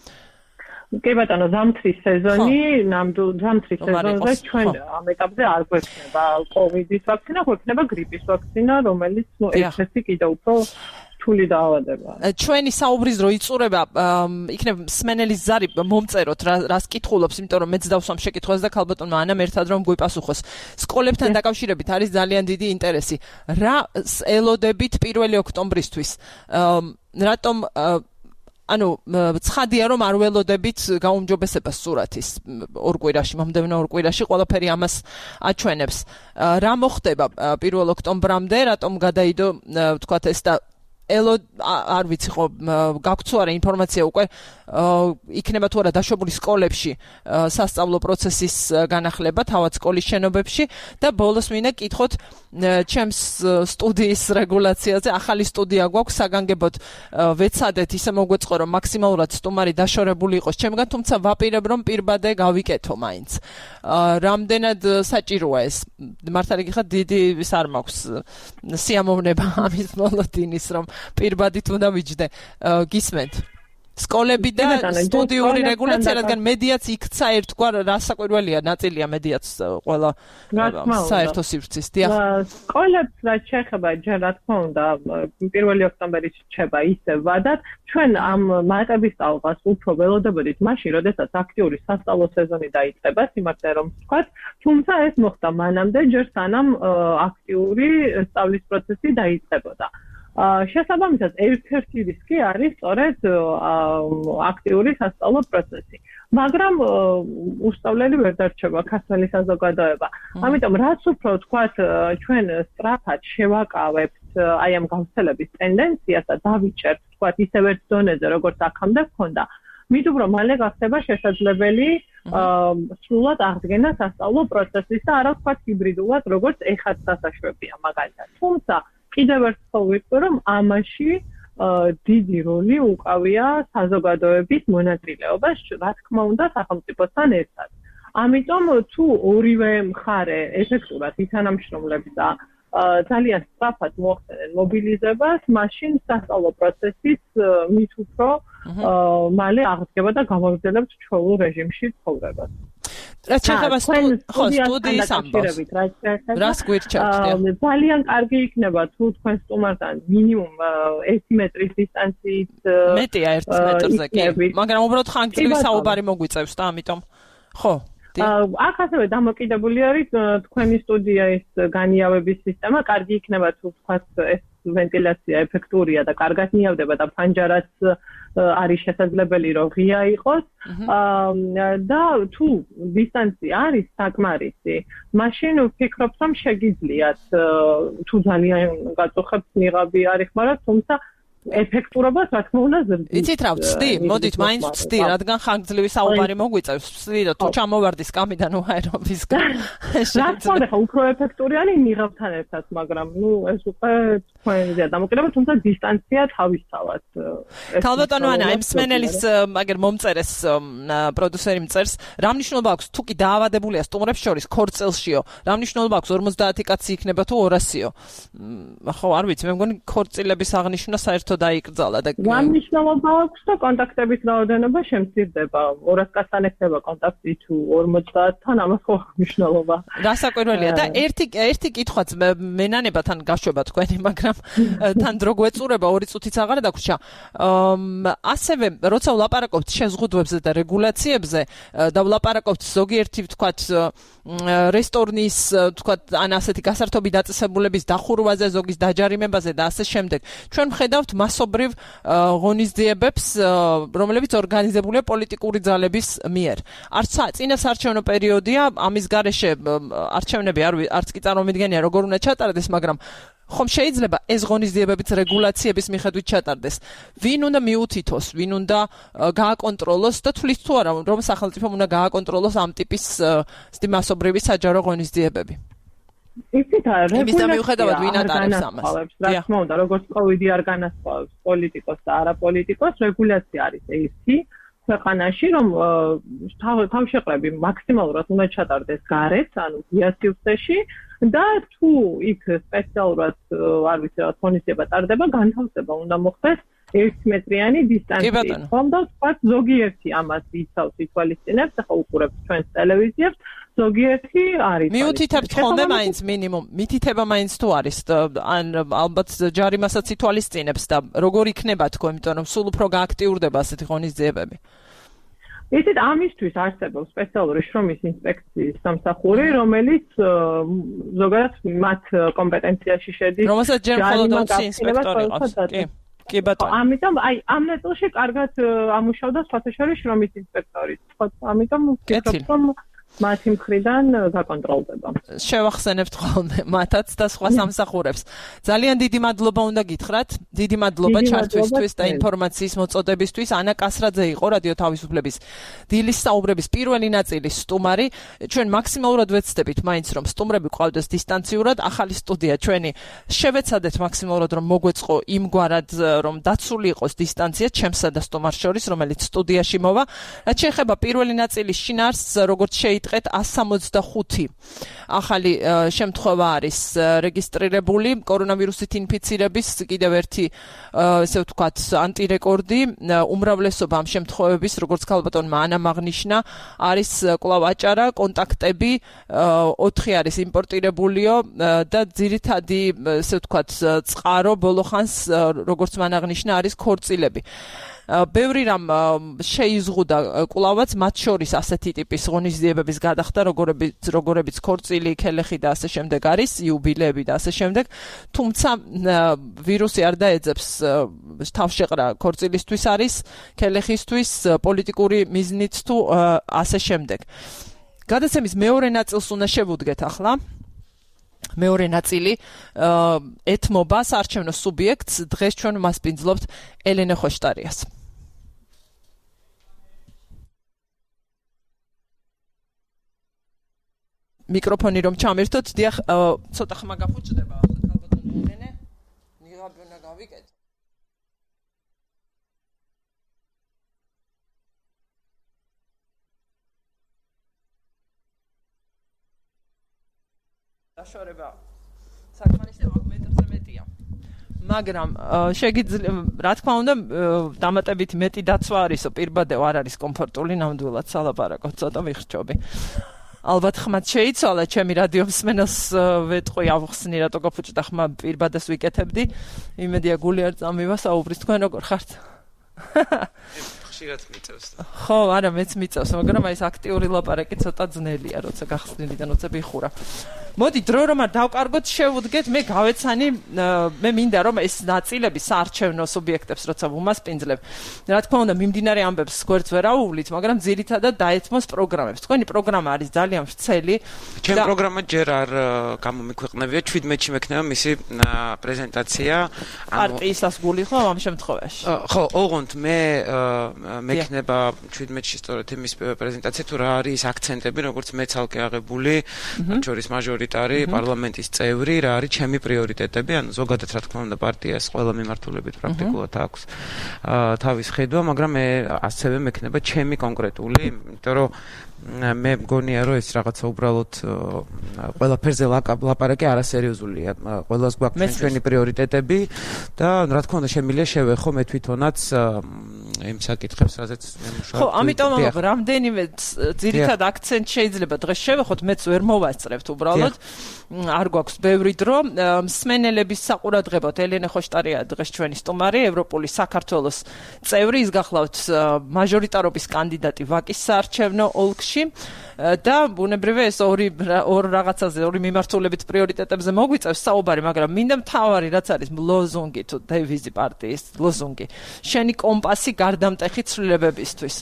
კი ბატონო, ზამთრის სეზონი, ნამდვილ ზამთრის სეზონზე ჩვენ ამ ეტაპზე არ გვექნება კოვიდის ვაქცინა, გვექნება გრიპის ვაქცინა, რომელიც ნუ ერთ-ერთი კიდევ უფრო რთული დაავადება. ჩვენი საუბრის დრო იწურება, იქნებ მსმენელის ზარი მომწეროთ რას კითხულობს, იმიტომ რომ მეც დავსვამ შეკითხვას და ქალბატონმა ანამ ერთად რომ გვიპასუხოს. სკოლებთან დაკავშირებით არის ძალიან დიდი ინტერესი. რა ელოდებით პირველი ოქტომბრისთვის? რატომ ანუ ცხადია რომ არ ველოდებით გაუმჯობესებას სურათის ორ კვირაში, მომდევნო ორ კვირაში ყველაფერი ამას აჩვენებს. რა მოხდება პირველ ოქტომბრამდე, რატომ გადაიდო ვთქვათ ეს და ელო არ ვიცი ხო გაქვთ თუ არა ინფორმაცია უკვე იქნება თუ არა დაშვებული სკოლებში სასწავლო პროცესის განახლება თავად სკოლის შენობებში და ბოლოს მინდა კითხოთ ჩემს სტუდიის რეგულაციაზე. ახალი სტუდია გვაქვს საგანგებოდ ვეცადეთ ისე მოგვეწყო რომ მაქსიმალურად სტუმარი დაშორებული იყოს ჩემგან, თუმცა ვაპირებ რომ პირბადე გავიკეთო მაინც. რამდენად საჭიროა ეს? მართალი გიხარ, დიდი ის არ მაქვს სიამოვნება ამის მოლოდინის რომ პირბადით უნდა ვიჯდე. გისმენთ? სკოლები და სტუდიური რეგულაცია, რადგან მედიაც იქცა ერთგვარ რასაკვირველია, ნაწილია მედიაც ყველა საერთო სივრცის. დიახ. სკოლებს რაც შეეხება, ჯერ რა თქმა უნდა, პირველი ოქტომბერი რჩება ისევ ვადად. ჩვენ ამ მატების სწავლას უფრო ველოდებოდით მაშინ, როდესაც აქტიური სასწავლო სეზონი დაიწყება, სიმართლე რომ ვთქვათ, თუმცა ეს მოხდა მანამდე, ჯერ სანამ აქტიური სწავლის პროცესი დაიწყებოდა. შესაბამისად, ერთ-ერთი რისკი არის სწორედ აქტიური სასწავლო პროცესი. მაგრამ უსწავლელი ვერ დარჩება ქართველი საზოგადოება. ამიტომ რაც უფრო ვთქვათ, ჩვენ სწრაფად შევაკავებთ აი ამ გავრცელების ტენდენციას და დავიჭერთ, ვთქვათ, ისევ ერთ დონეზე, როგორც აქამდე ჰქონდა, მით უფრო მალე გახდება შესაძლებელი სრულად აღდგენა სასწავლო პროცესის და არა ვთქვათ ჰიბრიდულად, როგორც ეხაც დასაშვებია მაგალითად. თუმცა კიდევ ერთხელ ვიტყვი, რომ ამაში დიდი როლი უკავია საზოგადოების მონაწილეობას, რა თქმა უნდა, სახელმწიფოსთან ერთად. ამიტომ თუ ორივე მხარე ეფექტურად ითანამშრომლებს და ძალიან სწრაფად მოახდენენ მობილიზებას, მაშინ სასწავლო პროცესის მით უფრო მალე აღდგება და გამოგრძელებთ ჩვეულ რეჟიმში ცხოვრებას. რაც შეეხება სტუდიის ამბავს. რას გვირჩევთ? ძალიან კარგი იქნება თუ თქვენ სტუმართან მინიმუმ ერთი მეტრის დისტანციით მეტია ერთი მეტრზე კი, მაგრამ უბრალოდ ხანგრძლივი საუბარი მოგვიწევს და ამიტომ ხო. აქ ასევე დამოკიდებული არის თქვენი სტუდიის განიავების სისტემა, კარგი იქნება თუ თქვათ ეს ვენტილაცია ეფექტურია და კარგად ნიავდება და ფანჯარაც არის შესაძლებელი რომ ღია იყოს და თუ დისტანცია არის საკმარისი, მაშინ ვფიქრობ რომ შეგიძლიათ თუ ძალიან გაწუხებთ ნიღაბი არ იხმაროთ, თუმცა ეფექტურობას რა თქმა უნდა ზრდით. იცით რა ვწდი? მოდით მაინც ვწდი, რადგან ხანგრძლივი საუბარი მოგვიწევს. ვწდი და თუ ჩამოვარდი სკამიდან უაერობისგან. რა თქმა უნდა, უფრო ეფექტური არის ნიღაბთან ერთად, მაგრამ ნუ ეს უკვე თქვენზეა დამოკიდებული, თუმცა დისტანცია თავისთავად. ქალბატონო ანა, ამ სმენელის მაგერ მომწერეს პროდიუსერი მწერს, რა მნიშვნელობა აქვს თუ კი დაავადებულია სტუმრებს შორის ქორწილშიო? რა მნიშვნელობა აქვს ორმოცდაათი კაცი იქნება თუ ორასიო? ხო, არ ვიცი, მე მგონი ქორწილების აღნიშვნა საერთოდ დაიკრძალა და რა მნიშვნელობა აქვს და კონტაქტების რაოდენობა შემცირდება. ორას კაცთან ექნება კონტაქტი თუ ორმოცდაათთან, ამას ხო მნიშვნელობა. რასაკვირველია და ერთი ერთი კითხვაც მენანებათან გაშვება თქვენი, მაგრამ თან დრო გვეწურება ორი წუთიც აღარ დაგვრჩა. ასევე როცა ვლაპარაკობთ შეზღუდვებზე და რეგულაციებზე და ვლაპარაკობთ ზოგიერთი ვთქვათ რესტორნის ვთქვათ ან ასეთი გასართობი დაწესებულების დახურვაზე, ზოგის დაჯარიმებაზე და ასე შემდეგ. ჩვენ ვხედავთ მასობრივ ღონისძიებებს, რომლებიც ორგანიზებულია პოლიტიკური ძალების მიერ. არც წინა საარჩევნო პერიოდია, ამის გარეშე არჩევნები არც კი წარმომიდგენია როგორ უნდა ჩატარდეს, მაგრამ ხომ შეიძლება ეს ღონისძიებებიც რეგულაციების მიხედვით ჩატარდეს. ვინ უნდა მიუთითოს, ვინ უნდა გააკონტროლოს და თulis თუ არა, რომ სახელმწიფომ უნდა გააკონტროლოს ამ ტიპის მასობრივი საჯარო ღონისძიებები. იცით რა, იმის და მიუხედავად ვინ ატარებს ამას. რა თქმა უნდა, როგორც კოვიდი არ განასხვავებს პოლიტიკოს და არაპოლიტიკოს, რეგულაცია არის ერთი ქვეყანაში, რომ თავშეყრები მაქსიმალურად უნდა ჩატარდეს გარეთ, ანუ ღია სივრცეში და თუ იქ სპეციალურად არ ვიცი რა ღონისძიება ტარდება, განთავსება უნდა მოხდეს ერთი მეტრიანი დისტანციით. ხომ და ვთქვათ, ზოგიერთი ამას იცავს, ითვალისწინებს, ახლა უყურებთ ჩვენს ტელევიზიებს, ზოგიერთი არის. მიუთითებთ ხოლმე მაინც მინიმუმ, მითითება მაინც თუ არის, ან ალბათ ჯარიმასაც ითვალისწინებს და როგორ იქნება თქო, იმიტომ რომ სულ უფრო გააქტიურდება ასეთი ღონისძიებები. იცით, ამისთვის არსებობს სპეციალური შრომის ინსპექციის სამსახური, რომელიც ზოგადად მათ კომპეტენციაში შედის. რომელსაც ჯერ მხოლოდ ოცი ინსპექტორი ყავს. კი. კი ბატონო. ამიტომ აი ამ ნაწილში კარგად ამუშავდა სხვათა შორის შრომის ინსპექტორი. ამიტომ ვფიქრობ, რომ მათი მხრიდან გაკონტროლდება. შევახსენებთ ხოლმე მათაც და სხვა სამსახურებს. ძალიან დიდი მადლობა უნდა გითხრათ. დიდი მადლობა ჩართვისთვის და ინფორმაციის მოწოდებისთვის. ანა კასრაძე იყო რადიო თავისუფლების დილის საუბრების პირველი ნაწილის სტუმარი. ჩვენ მაქსიმალურად ვეცდებით მაინც რომ სტუმრები ყავდეს დისტანციურად. ახალი სტუდია ჩვენი შევეცადეთ მაქსიმალურად რომ მოგვეწყო იმგვარად რომ დაცული იყოს დისტანცია ჩემსა და სტუმარს შორის, რომელიც სტუდიაში მოვა. რაც შეეხება პირველი ნაწილის შინაარსს, როგორც შეიტყეთ one sixty-five ახალი შემთხვევა არის რეგისტრირებული კორონავირუსით ინფიცირების კიდევ ერთი ესე ვთქვათ ანტირეკორდი. უმრავლესობა ამ შემთხვევების, როგორც ქალბატონმა ანამ აღნიშნა, არის კვლავ აჭარა, კონტაქტები ოთხი არის იმპორტირებულიო და ძირითადი ესე ვთქვათ წყარო ბოლო ხანს, როგორც მან აღნიშნა, არის ქორწილები. ბევრი რამ შეიზღუდა კვლავაც, მათ შორის ასეთი ტიპის ღონისძიებების გადახდა, როგორებიც როგორებიც ქორწილი, ქელეხი და ასე შემდეგ არის, იუბილეები და ასე შემდეგ. თუმცა ვირუსი არ დაეძებს თავშეყრა ქორწილისთვის არის, ქელეხისთვის, პოლიტიკური მიზნით თუ ასე შემდეგ. გადაცემის მეორე ნაწილს უნდა შევუდგეთ ახლა. მეორე ნაწილი ეთმობა საარჩევნო სუბიექტს. დღეს ჩვენ მასპინძლობთ ელენე ხოშტარიას. მიკროფონი რომ ჩამერთოთ, დიახ, ცოტა ხმა გაფუჭდება ახლა ქალბატონო ელენე. ნიღაბი უნდა გავიკეთო. დაშორება საკმარისად მეტრზე მეტია. მაგრამ შეგიძლია, რა თქმა უნდა, დამატებით მეტი დაცვა არისო, პირბადეო არ არის კომფორტული, ნამდვილად სალაპარაკო, ცოტა ვიხრჩობი. ალბათ ხმად შეიცვალა, ჩემი რადიო მსმენელს ვეტყვი ავხსნი, რატო გაფუჭდა ხმა, პირბადეს ვიკეთებდი. იმედია გული არ წამივა საუბრის, თქვენ როგორ ხართ? ხშირად მიწევს. ხო, არა, მეც მიწევს, მაგრამ აი ეს აქტიური ლაპარაკი ცოტა ძნელია, როცა გახსნილი და როცა ვიხურა. მოდი დრო რომ არ დავკარგოთ, შევუდგეთ, მე გავეცანი, მე მინდა რომ ეს ნაწილები საარჩევნო სუბიექტებს როცა ვუმასპინძლებ, რა თქმა უნდა მიმდინარე ამბებს გვერდს ვერ აუვლით, მაგრამ ძირითადად დაეთმოს პროგრამებს. თქვენი პროგრამა არის ძალიან ვრცელი. ჩემი პროგრამა ჯერ არ გამომიქვეყნებია, seventeen-ში მექნება მისი პრეზენტაცია. პარტიის ასგული ხო ამ შემთხვევაში? ხო, ოღონდ მე მექნება seventeen-ში სწორედ იმის პრეზენტაცია, თუ რა არის აქცენტები, როგორც მე ცალკე აღებული, შორის მაჟორიტარი პარლამენტის წევრი, რა არის ჩემი პრიორიტეტები, ანუ ზოგადად რა თქმა უნდა პარტიას ყველა მიმართულებით პრაქტიკულად აქვს თავის ხედვა, მაგრამ მე ასევე მექნება ჩემი კონკრეტული, იმიტომ რომ მე მგონია რომ ეს რაღაცა უბრალოდ ყველაფერზე ლაპარაკი არასერიოზულია. ყველას გვაქვს ჩვენი პრიორიტეტები და რა თქმა უნდა შემიძლია შევეხო მე თვითონაც იმ საკითხებს, რაზეც მე მუშაობ. ხო, ამიტომ რამდენიმე ძირითად აქცენტ შეიძლება დღეს შევეხოთ, მეც ვერ მოვასწრებთ უბრალოდ. არ გვაქვს ბევრი დრო. მსმენელების საყურადღებოდ ელენე ხოშტარია დღეს ჩვენი სტუმარი, ევროპული საქართველოს წევრი, ის გახლავთ მაჟორიტარობის კანდიდატი ვაკის საარჩევნო ოლქში და ბუნებრივია ეს ორი ორ რაღაცაზე, ორი მიმართულებით პრიორიტეტებზე მოგვიწევს საუბარი, მაგრამ მინდა მთავარი რაც არის ლოზუნგი თუ დევიზი პარტიის ლოზუნგი. შენი კომპასი გარდამტეხი ცვლილებებისთვის.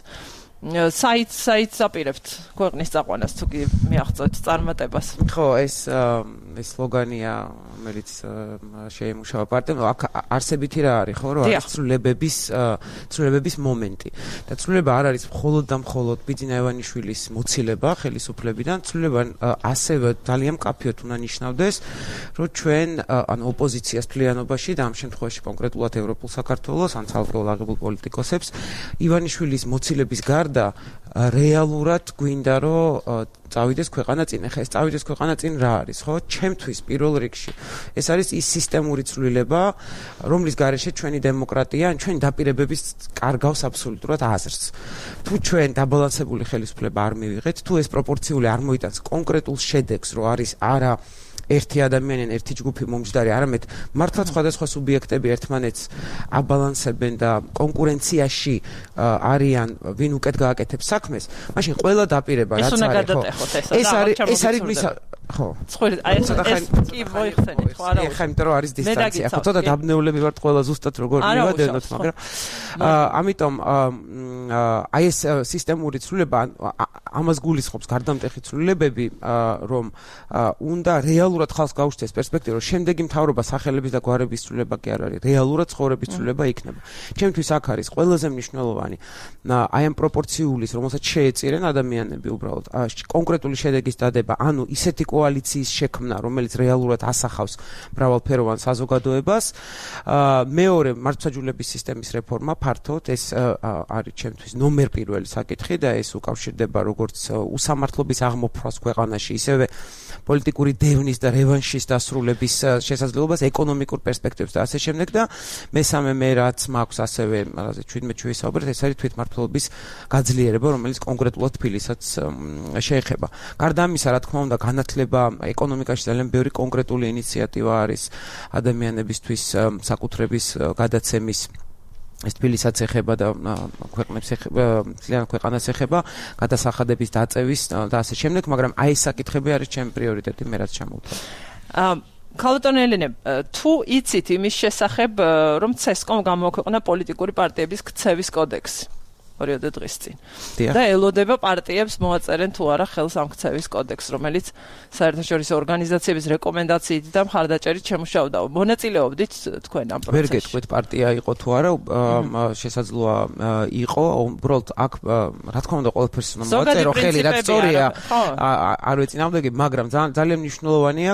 საით საით აპირებთ ქვეყნის წაყვანას თუ კი მიაღწევთ წარმატებას? ხო, ეს ეს სლოგანია, რომელიც შეიმუშავა პარტიამ. აქ არსებითი რა არის, ხო, რომ არის ცვლილებების ცვლილებების მომენტი. და ცვლილება არ არის მხოლოდ და მხოლოდ ბიძინა ევანიშვილის მოცილება ხელისუფლებიდან, ცვლილება ასევე ძალიან მკაფიოდ უნდა ნიშნავდეს, რომ ჩვენ ანუ ოპოზიციას მთლიანობაში და ამ შემთხვევაში კონკრეტულად ევროპულ საქართველოს ან ცალკეულ აღებულ პოლიტიკოსებს ივანიშვილის მოცილების გარდა რეალურად გვინდა რომ წავიდეს ქვეყანა წინ. ეხლა ეს წავიდეს ქვეყანა წინ რა არის, ხო? ჩემთვის პირველ რიგში ეს არის ის სისტემური ცვლილება, რომლის გარეშე ჩვენი დემოკრატია, ჩვენი დაპირებების კარგავს აბსოლუტურად აზრს. თუ ჩვენ დაბალანსებული ხელისუფლება არ მივიღეთ, თუ ეს პროპორციული არ მოიტანს კონკრეტულ შედეგს, რომ არის არა ერთი ადამიანი, ერთი ჯგუფი მომჯდარი, არამედ მართლა სხვადასხვა სუბიექტები ერთმანეთს აბალანსებენ და კონკურენციაში არიან, ვინ უკეთ გააკეთებს საქმეს, მაშინ ყველა დაპირება რაც არის, ხო? ეს არის ეს არის ხო. ცხვირი, აი ეს კი მოიხსენით, ხო არა? ეხა იმიტომ რომ არის დისტანცია, ხო ცოტა დაბნეულები ვართ ყველა ზუსტად როგორ მივადენოთ, მაგრამ ამიტომ აი ეს სისტემური ცვლილება ამას გულისხმობს გარდამტეხი ცვლილებები, რომ უნდა რეალურად ხალხს გაუჩნდეს პერსპექტივა, რომ შემდეგი მთავრობა სახელების და გვარების ცვლილება კი არ არის, რეალურად ცხოვრების ცვლილება იქნება. ჩემთვის აქ არის ყველაზე მნიშვნელოვანი აი ამ პროპორციულის, რომელსაც შეეწირენ ადამიანები უბრალოდ კონკრეტული შედეგის დადება, ანუ ისეთი კოალიციის შექმნა, რომელიც რეალურად ასახავს მრავალფეროვან საზოგადოებას. მეორე, მართლმსაჯულების სისტემის რეფორმა ფართოდ, ეს არის ჩემთვის ნომერ პირველი საკითხი და ეს უკავშირდება როგორც უსამართლობის აღმოფხვას ქვეყანაში, ისევე პოლიტიკური დევნის და რევანშის დასრულების შესაძლებლობას, ეკონომიკურ პერსპექტივებს და ასე შემდეგ და მესამე მე რაც მაქვს ასევე, რაზე ჩვიდმეტ შევისაუბრეთ, ეს არის თვითმმართველობის გაძლიერება, რომელიც კონკრეტულად თბილისსაც შეეხება. გარდა ამისა, რა თქმა უნდა, განათლება ეკონომიკაში ძალიან ბევრი კონკრეტული ინიციატივა არის ადამიანებისთვის საკუთრების გადაცემის ეს თბილისსაც ეხება და ქვეყნებს ეხება, ძალიან ქვეყანას ეხება, გადასახადების დაწევის და ასე შემდეგ, მაგრამ აი ეს საკითხები არის ჩემი პრიორიტეტი, მე რაც ჩამოვთვალე. ქალბატონი ელენე, თუ იცით იმის შესახებ, რომ ცესკომ გამოაქვეყნა პოლიტიკური პარტიების ქცევის კოდექსი ორიოდე დღის წინ. და ელოდება პარტიებს მოაწერენ თუ არა ხელს ამ ქცევის კოდექსს, რომელიც საერთაშორისო ორგანიზაციების რეკომენდაციით და მხარდაჭერით შემუშავდა. მონაწილეობდით თქვენ ამ პროცესში? ვერ გეტყვით პარტია იყო თუ არა, შესაძლოა იყო, უბრალოდ აქ რა თქმა უნდა ყველაფერს უნდა მოაწერო ხელი, რაც სწორია. არ ვეწინააღმდეგე, მაგრამ ძალიან მნიშვნელოვანია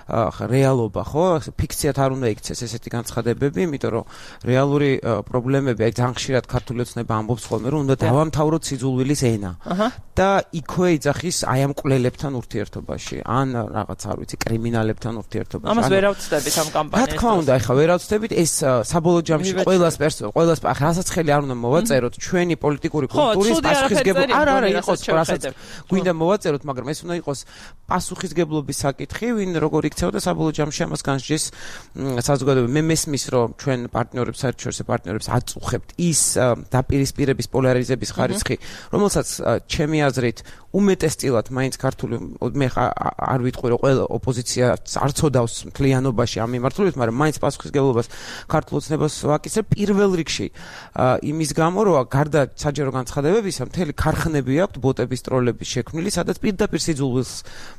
რეალობა, ხო? ფიქციად არ უნდა იქცეს ესეთი განცხადებები, იმიტომ რომ რეალური პრობლემები, აი ძალიან ხშირად ქართული ოცნება ამბობს ხოლმე რომ უნდა დავამთავროთ სიძულვილის ენა და იქვე იძახის აი ამ კვლელებთან ურთიერთობაში ან რაღაც არ ვიცი კრიმინალებთან ურთიერთობაში. ამას ვერ ავწდებით ამ კამპანიას. რა თქმა უნდა, ეხლა ვერ ავწდებით, ეს საბოლოო ჯამში ყველას ყველას რასაც ხელი არ უნდა მოვაწეროთ ჩვენი პოლიტიკური კულტურის პასუხისგებლობა. არა, არა, იყოს რასაც გვინდა მოვაწეროთ, მაგრამ ეს უნდა იყოს პასუხისგებლობის საკითხი, ვინ როგორ იქცევა და საბოლოო ჯამში ამას განსჯის საზოგადოება. მე მესმის რომ ჩვენ პარტნიორებს, საერთაშორისო პარტნიორებს აწუხებთ ის დაპირისპირების პოლარიზების ხარისხი, რომელსაც ჩემი აზრით უმეტესწილად მაინც ქართული მე არ ვიტყვი რომ ყველა ოპოზიცია არ ცოდავს მთლიანობაში ამ მიმართულებით, მაგრამ მაინც პასუხისგებლობას ქართულ ოცნებას ვაკისებ პირველ რიგში იმის გამო, რომ გარდა საჯარო განცხადებებისა, მთელი ქარხნები აქვს ბოტების ტროლების შექმნილი, სადაც პირდაპირ სიძულვილს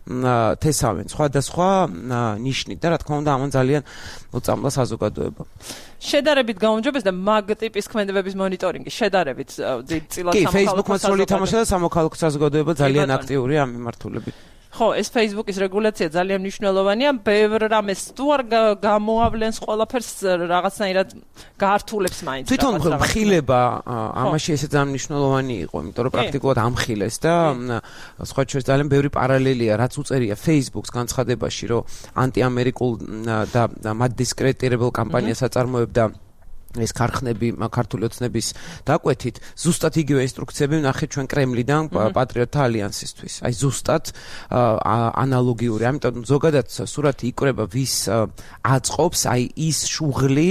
თესავენ სხვადასხვა ნიშნით და რა თქმა უნდა ამან ძალიან მოწამლა საზოგადოება. შედარებით გაუმჯობეს და მაგ ტიპის ქმედებების მონიტორინგი შედარებით ძილად სამოქალაქო Facebook-მა როლი თამაშა და სამოქალაქო საზოგადოება ძალიან აქტიური ამ მიმართულებით. ხო, ეს Facebook-ის რეგულაცია ძალიან მნიშვნელოვანია, ბევრ რამეს თუ არ გამოავლენს ყველაფერს რაღაცნაირად გაართულებს მაინც. თვითონ მხილება ამაში ესე ძალიან მნიშვნელოვანი იყო, იმიტომ რომ პრაქტიკულად ამხილეს და სხვა შორის ძალიან ბევრი პარალელია, რაც უწერია Facebook-ს განცხადებაში, რომ ანტიამერიკულ და მათ დისკრედიტირებელ კამპანიას აწარმოებდა ეს ქარხნები ქართული ოცნების დაკვეთით, ზუსტად იგივე ინსტრუქციები ვნახეთ ჩვენ კრემლიდან პატრიოტთა ალიანსისთვის. აი ზუსტად ანალოგიური. ამიტომ ზოგადად სურათი იკვრება ვის აწყობს აი ის შუღლი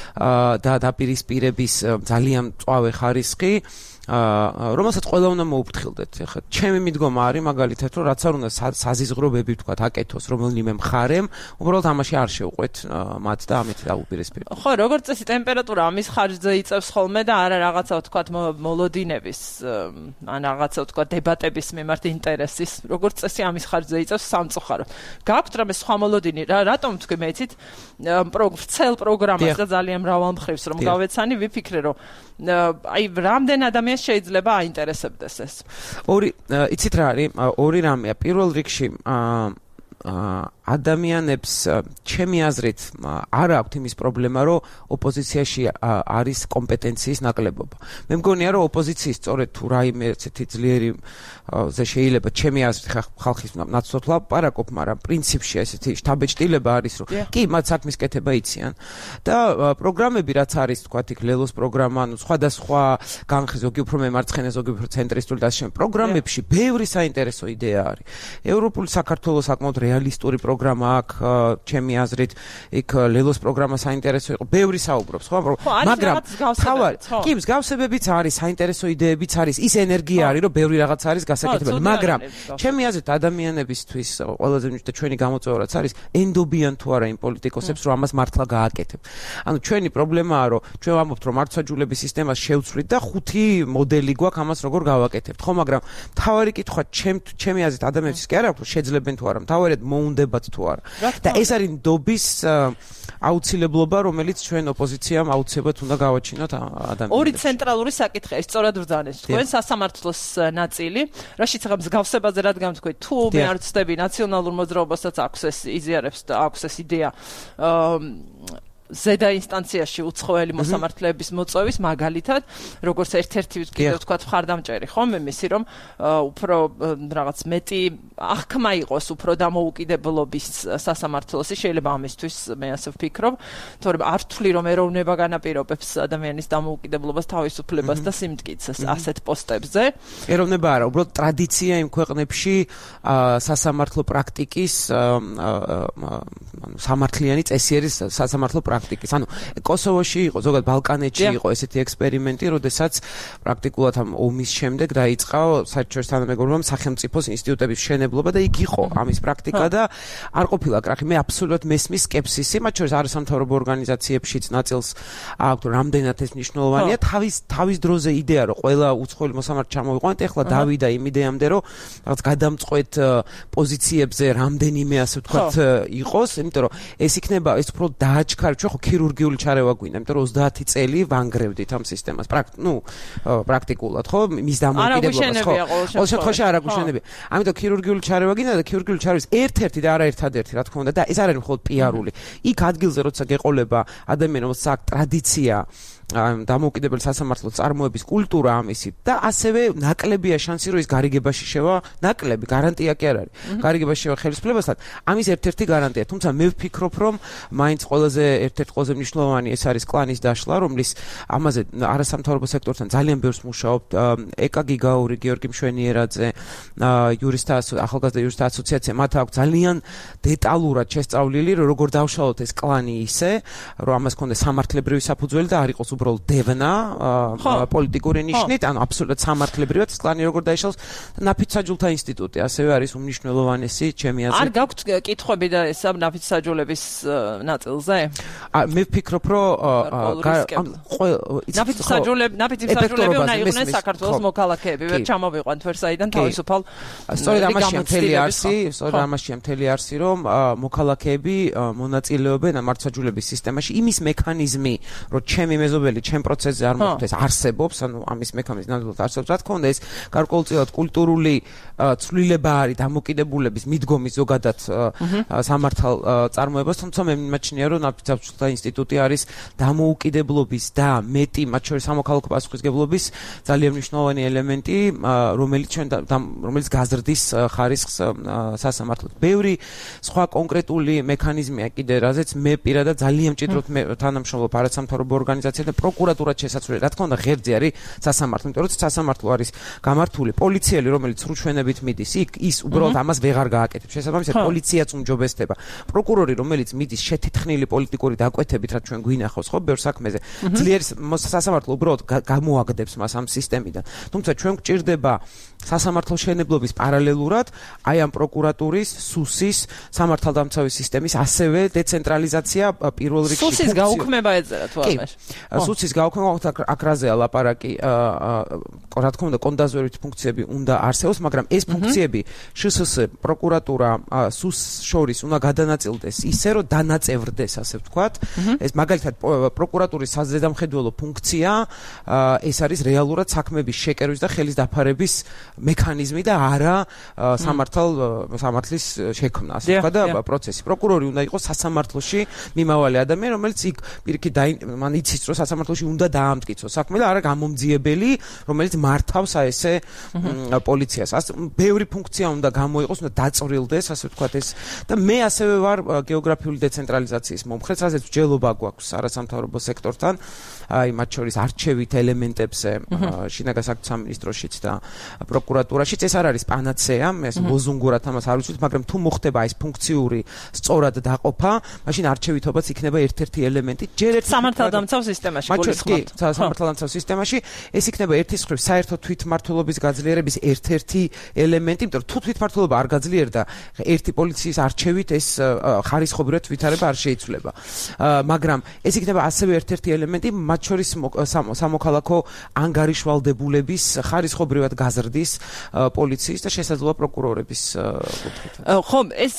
და დაპირისპირების ძალიან მწვავე ხარისხი, რომელსაც ყველა უნდა მოუფრთხილდეთ. ეხლა ჩემი მიდგომა არის მაგალითად, რომ რაც არ უნდა საზიზღრობები ვთქვათ აკეთოს რომელიმე მხარემ, უბრალოდ ამაში არ შევყვეთ მათ და ამით დაუპირისპირდეთ. ხო, როგორც წესი ტემპერატურა ამის ხარჯზე იწევს ხოლმე და არა რაღაცა ვთქვათ მოლოდინების ან რაღაცა ვთქვათ დებატების მიმართ ინტერესის, როგორც წესი ამის ხარჯზე იწევს სამწუხაროდ. გაქვთ რამე სხვა მოლოდინი, რატომ თქვი მეცით ვრცელ პროგრამას და ძალიან მრავალ მხრივს რომ გავეცანი, ვიფიქრე რომ აი რამდენ ადამიანს შეიძლება აინტერესებდეს ეს. ორი, იცით რა არის? ორი რამეა. პირველ რიგში ადამიანებს ჩემი აზრით არ აქვს იმის პრობლემა, რომ ოპოზიციაში არის კომპეტენციის ნაკლებობა. მე მგონია, რომ ოპოზიციის სწორედ თუ რაიმე ესეთი ძლიერი ზე შეიძლება ჩემი აზრით ხალხის ნაცვლად ლაპარაკობ, მაგრამ პრინციპში ესეთი შთაბეჭდილება არის, რომ კი, მათ საქმის კეთება იციან და პროგრამები რაც არის, თქვათ იქ ლელოს პროგრამა, ანუ სხვადასხვა განხი, ზოგი უფრო მემარცხენე, ზოგი უფრო ცენტრისტული და ასე შემდეგ პროგრამებში ბევრი საინტერესო იდეა არის. ევროპული საქართველოს საკმაოდ რეალისტური პროგრამა პროგრამა აქვს, ჩემი აზრით, იქ ლელოს პროგრამა საინტერესო იყო, ბევრი საუბრობს, ხო? მაგრამ თავარი, კი, მსგავსებებიც არის, საინტერესო იდეებიც არის, ის ენერგია არის, რომ ბევრი რაღაც არის გასაკეთებელი, მაგრამ ჩემი აზრით ადამიანებისთვის ყველაზე მნიშვნელოვანი ჩვენი გამოწვევა რაც არის, ენდობიან თუ არა იმ პოლიტიკოსებს, რომ ამას მართლა გააკეთებ. ანუ ჩვენი პრობლემაა, რომ ჩვენ ვამბობთ, რომ მართლმსაჯულების სისტემას შევცვლით და ხუთი მოდელი გვაქვს ამას როგორ გავაკეთებთ, ხო, მაგრამ თავარი კითხვა ჩემ ჩემი აზრით ადამიანებისთვის კი არა, რომ შეძლებენ თუ არა, თავარიად მოუნდებათ თუ არა. და ეს არის ნდობის აუცილებლობა, რომელიც ჩვენ ოპოზიციამ აუცილებლად უნდა გავაჩინოთ ადამიანებს. ორი ცენტრალური საკითხი ეს სწორად ბრძანეს. თქვენ სასამართლოს ნაწილი, რაშიც რაღაც მსგავსებაზე რადგან თქვი, თუ მე არ ვწდები ნაციონალურ მოძრაობასაც აქვს ეს იზიარებს და აქვს ეს იდეა ზედა ინსტანციაში უცხოელი მოსამართლეების მოწვევის მაგალითად, როგორც ერთ-ერთი კიდევ თქვა მხარდამჭერი, ხო, მე მისი რომ უფრო რაღაც მეტი აღქმა იყოს უფრო დამოუკიდებლობის სასამართლოსი, შეიძლება ამისთვის მე ასე ვფიქრობ, თორემ არ ვთვლი რომ ეროვნება განაპირობებს ადამიანის დამოუკიდებლობას, თავისუფლებას და სიმტკიცეს ასეთ პოსტებზე. ეროვნება არა, უბრალოდ ტრადიცია იმ ქვეყნებში სასამართლო პრაქტიკის სამართლიანი წესიერი სასამართლო პრაქტიკის. ანუ კოსოვოში იყო, ზოგადად ბალკანეთში იყო ესეთი ექსპერიმენტი, როდესაც პრაქტიკულად ამ ომის შემდეგ დაიწყო საერთაშორისო თანამეგობრობამ სახელმწიფოს ინსტიტუტების შენებლობა და იქ იყო ამის პრაქტიკა და არ ყოფილა კრახი. მე აბსოლუტურად მესმის სკეპსისი, მათ შორის არასამთავრობო ორგანიზაციებშიც ნაწილს აქვს, რამდენად ეს მნიშვნელოვანია. თავის თავის დროზე იდეა, რომ ყველა უცხოელი მოსამართლე ჩამოვიყვანეთ, ეხლა დავიდა იმ იდეამდე, რომ რაღაც გადამწყვეტ პოზიციებზე რამდენიმე ასე ვთქვათ იყოს, იმიტომ რომ ეს იქნება ეს უფრო დააჩქარებს, ჩვენ ხო ქირურგიული ჩარევა გვინდა, იმიტომ რომ ოცდაათი წელი ვანგრევდით ამ სისტემას. ნუ პრაქტიკულად ხო, მის დამოუკიდებლობას ხო. ყოველ შემთხვევაში არ აგუშენებია. ამიტომ ქირურგიული ჩარევა გინდა და ქირურგიული ჩარევის ერთ-ერთი და არა ერთადერთი, რა თქმა უნდა, და ეს არ არის მხოლოდ პიარული. იქ ადგილზე როცა გეყოლება ადამიანი, რომელსაც აქვს ტრადიცია დამოუკიდებელი სასამართლო წარმოების კულტურა ამისი და ასევე ნაკლებია შანსი რომ ის გარიგებაში შევა, ნაკლები გარანტია კი არ არის. გარიგებაში შევა ხელისუფლებასთან, ამის ერთ-ერთი გარანტია. თუმცა მე ვფიქრობ, რომ მაინც ყველაზე ერთ-ერთი ყველაზე მნიშვნელოვანი ეს არის კლანის დაშლა, რომლის ამაზე არასამთავრობო სექტორთან ძალიან ბევრს მუშაობთ, ეკა გიგაური, გიორგი მშვენიერაძე, იურისტთა ახალგაზრდა იურისტთა ასოციაცია, მათ აქვს ძალიან დეტალურად შესწავლილი, რომ როგორ დავშალოთ ეს კლანი ისე, რომ ამას ქონდეს სამართლებრივი საფუძველი და არ იყოს უბრალოდ დევნა პოლიტიკური ნიშნით, ანუ აბსოლუტურად სამართლებრივად ეს კლანი როგორ დაიშალოს. ნაფიცსაჯულთა ინსტიტუტი ასევე არის უმნიშვნელოვანესი ჩემი აზრით. არ გაქვთ კითხვები და ეს ნაფიცსაჯულების ნაწილზე? მე ვფიქრობ, რომ ნაფიცსაჯულები, ნაფიცსაჯულები უნდა იყვნენ საქართველოს მოქალაქეები, ვერ ჩამოვიყვანთ ვერსაიდან თავისუფალ. სწორედ ამაშია მთელი არსი, სწორედ ამაშია მთელი არსი, რომ მოქალაქეები მონაწილეობენ მართლმსაჯულების სისტემაში. იმის მექანიზმი, რომ ჩემი მეზობელი ჩემ პროცესზე არ მოხდეს, არსებობს, ანუ ამის მექანიზმი ნამდვილად არსებობს, რა თქმა უნდა, ეს გარკვეულწილად კულტურული ცვლილება არის დამოკიდებულების მიდგომის ზოგადად სამართალ წარმოებას, თუმცა მე მიმაჩნია, რომ ნაფიცსაჯულთა ინსტიტუტი არის დამოუკიდებლობის და მეტი, მათ შორის სამოქალაქო პასუხისმგებლობის ძალიან მნიშვნელოვანი ელემენტი, რომელიც ჩვენ რომელიც გაზრდის ხარისხს სასამართლოდ. ბევრი სხვა კონკრეტული მექანიზმია კიდე, რაზეც მე პირადად ძალიან მჭიდროდ თანამშრომლობ არასამთავრობო ორგანიზაცია და პროკურატურაც შესაძლოა. რა თქმა უნდა, ღერძი არის სასამართლო, იმიტომ რომ სასამართლო არის გამართული პოლიციელი, რომელიც სრუჩვენებით მიდის, იქ ის უბრალოდ ამას ვეღარ გააკეთებს. შესაბამისად, პოლიციაც უმჯობესდება. პროკურორი, რომელიც მიდის შეთითხნილი პოლიტიკური დაკვეთებით, რაც ჩვენ გვინახავს, ხო, ბევრ საქმეზე, ძლიერ სასამართლო უბრალოდ გამოაგდებს მას ამ სისტემიდან. თუმცა ჩვენ გვჭირდება სასამართლო შენებლობის პარალელურად აი ამ პროკურატურის, სუსის, სამართალდამცავი სისტემის ასევე დეცენტრალიზაცია პირველ რიგში. სუსის გაუქმება ეძერა თუ არა? სუსის გაუქმება აქ რაზეა ლაპარაკი, რა თქმა უნდა, კონდაზვერით ფუნქციები უნდა არსებობს, მაგრამ ეს ფუნქციები შსს, პროკურატურა, სუს შორის უნდა გადანაწილდეს ისე, რომ დანაწევრდეს, ასე ვთქვათ. ეს მაგალითად პროკურატურის საზედამხედველო ფუნქცია, ეს არის რეალურად საქმების შეკერვის და ხელის დაფარების მექანიზმი და არა სამართალ სამართლის შექმნა, ასე ვთქვათ და პროცესი. პროკურორი უნდა იყოს სასამართლოში მიმავალი ადამიანი, რომელიც იქ პირიქით მან იცის, რომ სასამართლოში უნდა დაამტკიცოს საქმე და არა გამომძიებელი, რომელიც მართავს აი ესე პოლიციას. ბევრი ფუნქცია უნდა გამოიყოს, უნდა დაწვრილდეს, ასე ვთქვათ ეს და მე ასევე ვარ გეოგრაფიული დეცენტრალიზაციის მომხრე, სადაც მსჯელობა გვაქვს არასამთავრობო სექტორთან, აი მათ შორის არჩევით ელემენტებზე შინაგან საქმეთა სამინისტროშიც და პროკურატურაშიც. ეს არ არის პანაცეა, მე ეს ლოზუნგურად ამას არ ვუწევთ, მაგრამ თუ მოხდება ეს ფუნქციური სწორად დაყოფა, მაშინ არჩევითობაც იქნება ერთ-ერთი ელემენტი. ჯერ ერთ სამართალდამცავ სისტემაში გულისხმობთ. სამართალდამცავ სისტემაში ეს იქნება ერთის მხრივ საერთო თვითმმართველობის გაძლიერების ერთ-ერთი ელემენტი, იმიტომ რომ თუ თვითმმართველობა არ გაძლიერდა, ერთი პოლიციის არჩევით ეს ხარისხობრივად ვითარება არ შეიცვლება. მაგრამ ეს იქნება ასევე ერთ-ერთი ელემენტი, მათ შორის სამოქალაქო ანგარიშვალდებულების ხარისხობრივად გაზრდის პოლიციის და შესაძლოა პროკურორების კუთხით. ხო, ეს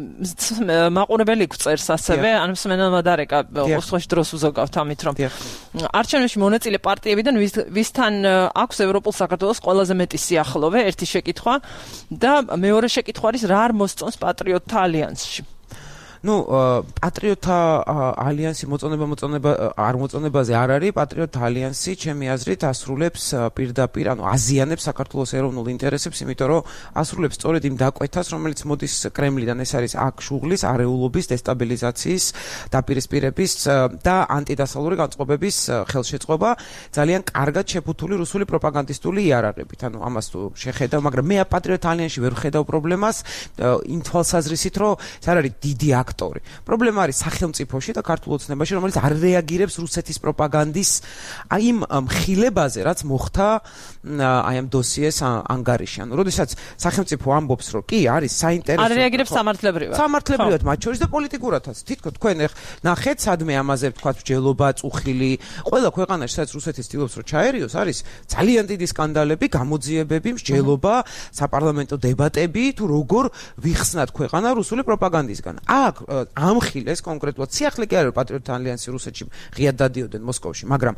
მაყურებელი გვწერს ასევე, ან მსმენელმა დარეკა ოსტოში დროს უზოგავთ ამით, რომ არჩევნებში მონაწილე პარტიებიდან ვისთან აქვს ევროპულ საქართველოს ყველაზე მეტი სიახლოვე, ერთი შეკითხვა და მეორე შეკითხვა არის რა არ მოსწონს პატრიოტთა ალიანსში. ну პატრიოტთა ალიანსი მოწონება მოწონება არ მოწონებაზე არ არის. პატრიოტთა ალიანსი ჩემი აზრით ასრულებს პირდაპირ, ანუ აზიანებს საქართველოს ეროვნულ ინტერესებს, იმიტომ რომ ასრულებს სწორედ იმ დაკვეთას, რომელიც მოდის კრემლიდან, ეს არის აქ შუღლის, არეულობის, დესტაბილიზაციის, დაპირისპირების და ანტიდასავლური განწყობების ხელშეწყობა ძალიან კარგად შეფუთული რუსული პროპაგანდისტული იარაღებით. ანუ ამას თუ შეხედავ, მაგრამ მე პატრიოტთა ალიანსში ვერ ხედავ პრობლემას იმ თვალსაზრისით, რომ ეს არ არის დიდი პრობლემა არის სახელმწიფოში და ქართულ ოცნებაში, რომელიც არ რეაგირებს რუსეთის პროპაგანდის აი იმ მხილებაზე, რაც მოხდა აი ამ დოსიეს ანგარიში. ანუ როდესაც სახელმწიფო ამბობს, რომ კი არის საინტერესო არ რეაგირებს სამართლებრივად. სამართლებრივად მათ შორის და პოლიტიკურადაც. თითქოს თქვენ ნახეთ სადმე ამაზე ვთქვათ მსჯელობა, წუხილი, ყველა ქვეყანაში სადაც რუსეთი ცდილობს რომ ჩაერიოს, არის ძალიან დიდი სკანდალები, გამოძიებები, მსჯელობა, საპარლამენტო დებატები, თუ როგორ ვიხსნათ ქვეყანა რუსული პროპაგანდისგან. აქ ამხილეს კონკრეტულად სიახლე კი არის პატრიოტთა ალიანსი რუსეთში ღიად დადიოდნენ მოსკოვში, მაგრამ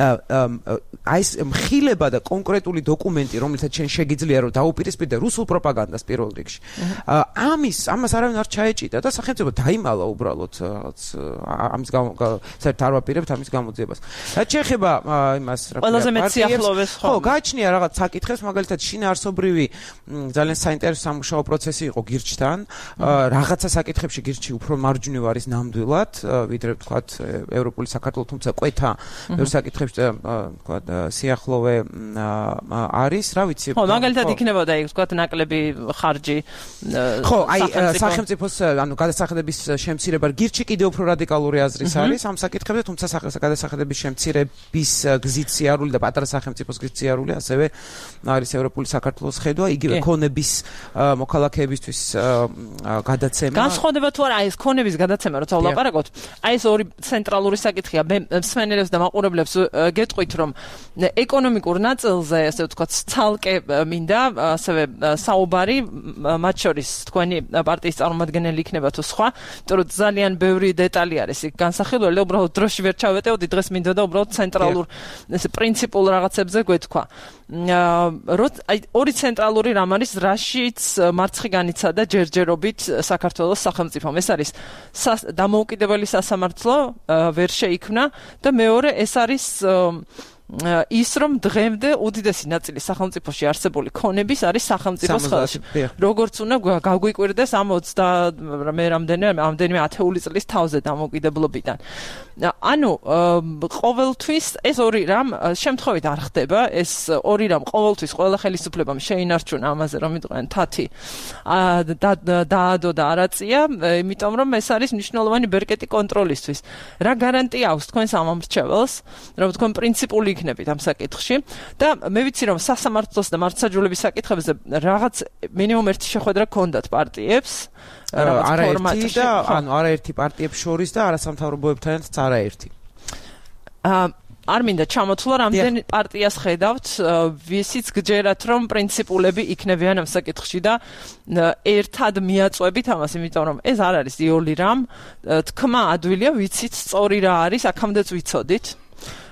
აი ეს მხილება და კონკრეტული დოკუმენტი, რომელსაც შენ შეგიძლია რომ დაუპირისპირდე რუსულ პროპაგანდას პირველ რიგში. ამის ამას არავინ არ ჩაეჭიდა და სახელმწიფო დაიმალა უბრალოდ ამის გამო საერთოდ არ ვაპირებთ ამის გამოძიებას. რაც შეეხება იმას რა ყველაზე მეტ სიახლოვეს ხო გააჩნია რაღაც საკითხებს, მაგალითად შინაარსობრივი ძალიან საინტერესო სამუშაო პროცესი იყო გირჩთან, რაღაცა საკითხებში გირჩი უფრო მარჯვნივ არის ნამდვილად, ვიდრე ვთქვათ ევროპული საქართველო, თუმცა კვეთა ბევრ საკითხებში ვთქვათ სიახლოვე არის, რა ვიცი. ხო, მაგალითად იქნებოდა იქ ვთქვათ ნაკლები ხარჯი. ხო, აი სახელმწიფოს ანუ გადასახადების შემცირება გირჩი კიდევ უფრო რადიკალური აზრის არის ამ საკითხებზე, თუმცა გადასახადების შემცირების გზით სიარული და პატარა სახელმწიფოს გზით სიარული ასევე არის ევროპული საქართველოს ხედვა, იგივე ქონების მოქალაქეებისთვის გადაცემა. განსხვავდება თუ არა ეს ქონების გადაცემა, როცა ვლაპარაკობთ, აი ეს ორი ცენტრალური საკითხია. მე მსმენელებს და მაყურებლებს გეტყვით, რომ ეკონომიკურ ნაწილზე, ასე ვთქვათ, ცალკე მინდა ასევე საუბარი, მათ შორის თქვენი პარტიის წარმომადგენელი იქნება თუ სხვა, იმიტომ რომ ძალიან ბევრი დეტალი არის იქ განსახილველი, უბრალოდ დროში ვერ ჩავეტევდი, დღეს მინდა და უბრალოდ ცენტრალურ ესე პრინციპულ რაღაცებზე გვეთქვა. აი ორი ცენტრალური რამ არის, რაშიც მარცხი განიცადა ჯერჯერობით საქართველოს სახელმწიფომ. ეს არის დამოუკიდებელი სასამართლო ვერ შეიქმნა და მეორე ეს არის ის რომ დღემდე უდიდესი ნაწილი სახელმწიფოში არსებული ქონების არის სახელმწიფოს ხელში. როგორც უნდა გაგვიკვირდეს ამ ოცდა მე რამდენიმე ამდენიმე ათეული წლის თავზე დამოუკიდებლობიდან. ანუ ყოველთვის ეს ორი რამ შემთხვევით არ ხდება, ეს ორი რამ ყოველთვის ყველა ხელისუფლებამ შეინარჩუნა ამაზე რომ იყვნენ თათი დაადო და არაწია, იმიტომ რომ ეს არის მნიშვნელოვანი ბერკეტი კონტროლისთვის. რა გარანტია აქვს თქვენ სამომრჩეველს, რომ თქვენ პრინციპული იქნებით ამ საკითხში და მე ვიცი რომ სასამართლოს და მართლმსაჯულების საკითხებზე რაღაც მინიმუმ ერთი შეხვედრა გქონდათ პარტიებს რაღაც ფორმატში და ანუ არაერთი პარტიებს შორის და არასამთავრობოებთანაც არაერთი. აა არ მინდა ჩამოთვლა რამდენ პარტიას ხედავთ, ვისიც გჯერათ რომ პრინციპულები იქნებიან ამ საკითხში და ერთად მიაწვევით ამას, იმიტომ რომ ეს არ არის იული რამ, თქმა ადვილია, ვიცით სწორი რა არის, აქამდეც ვიცოდით.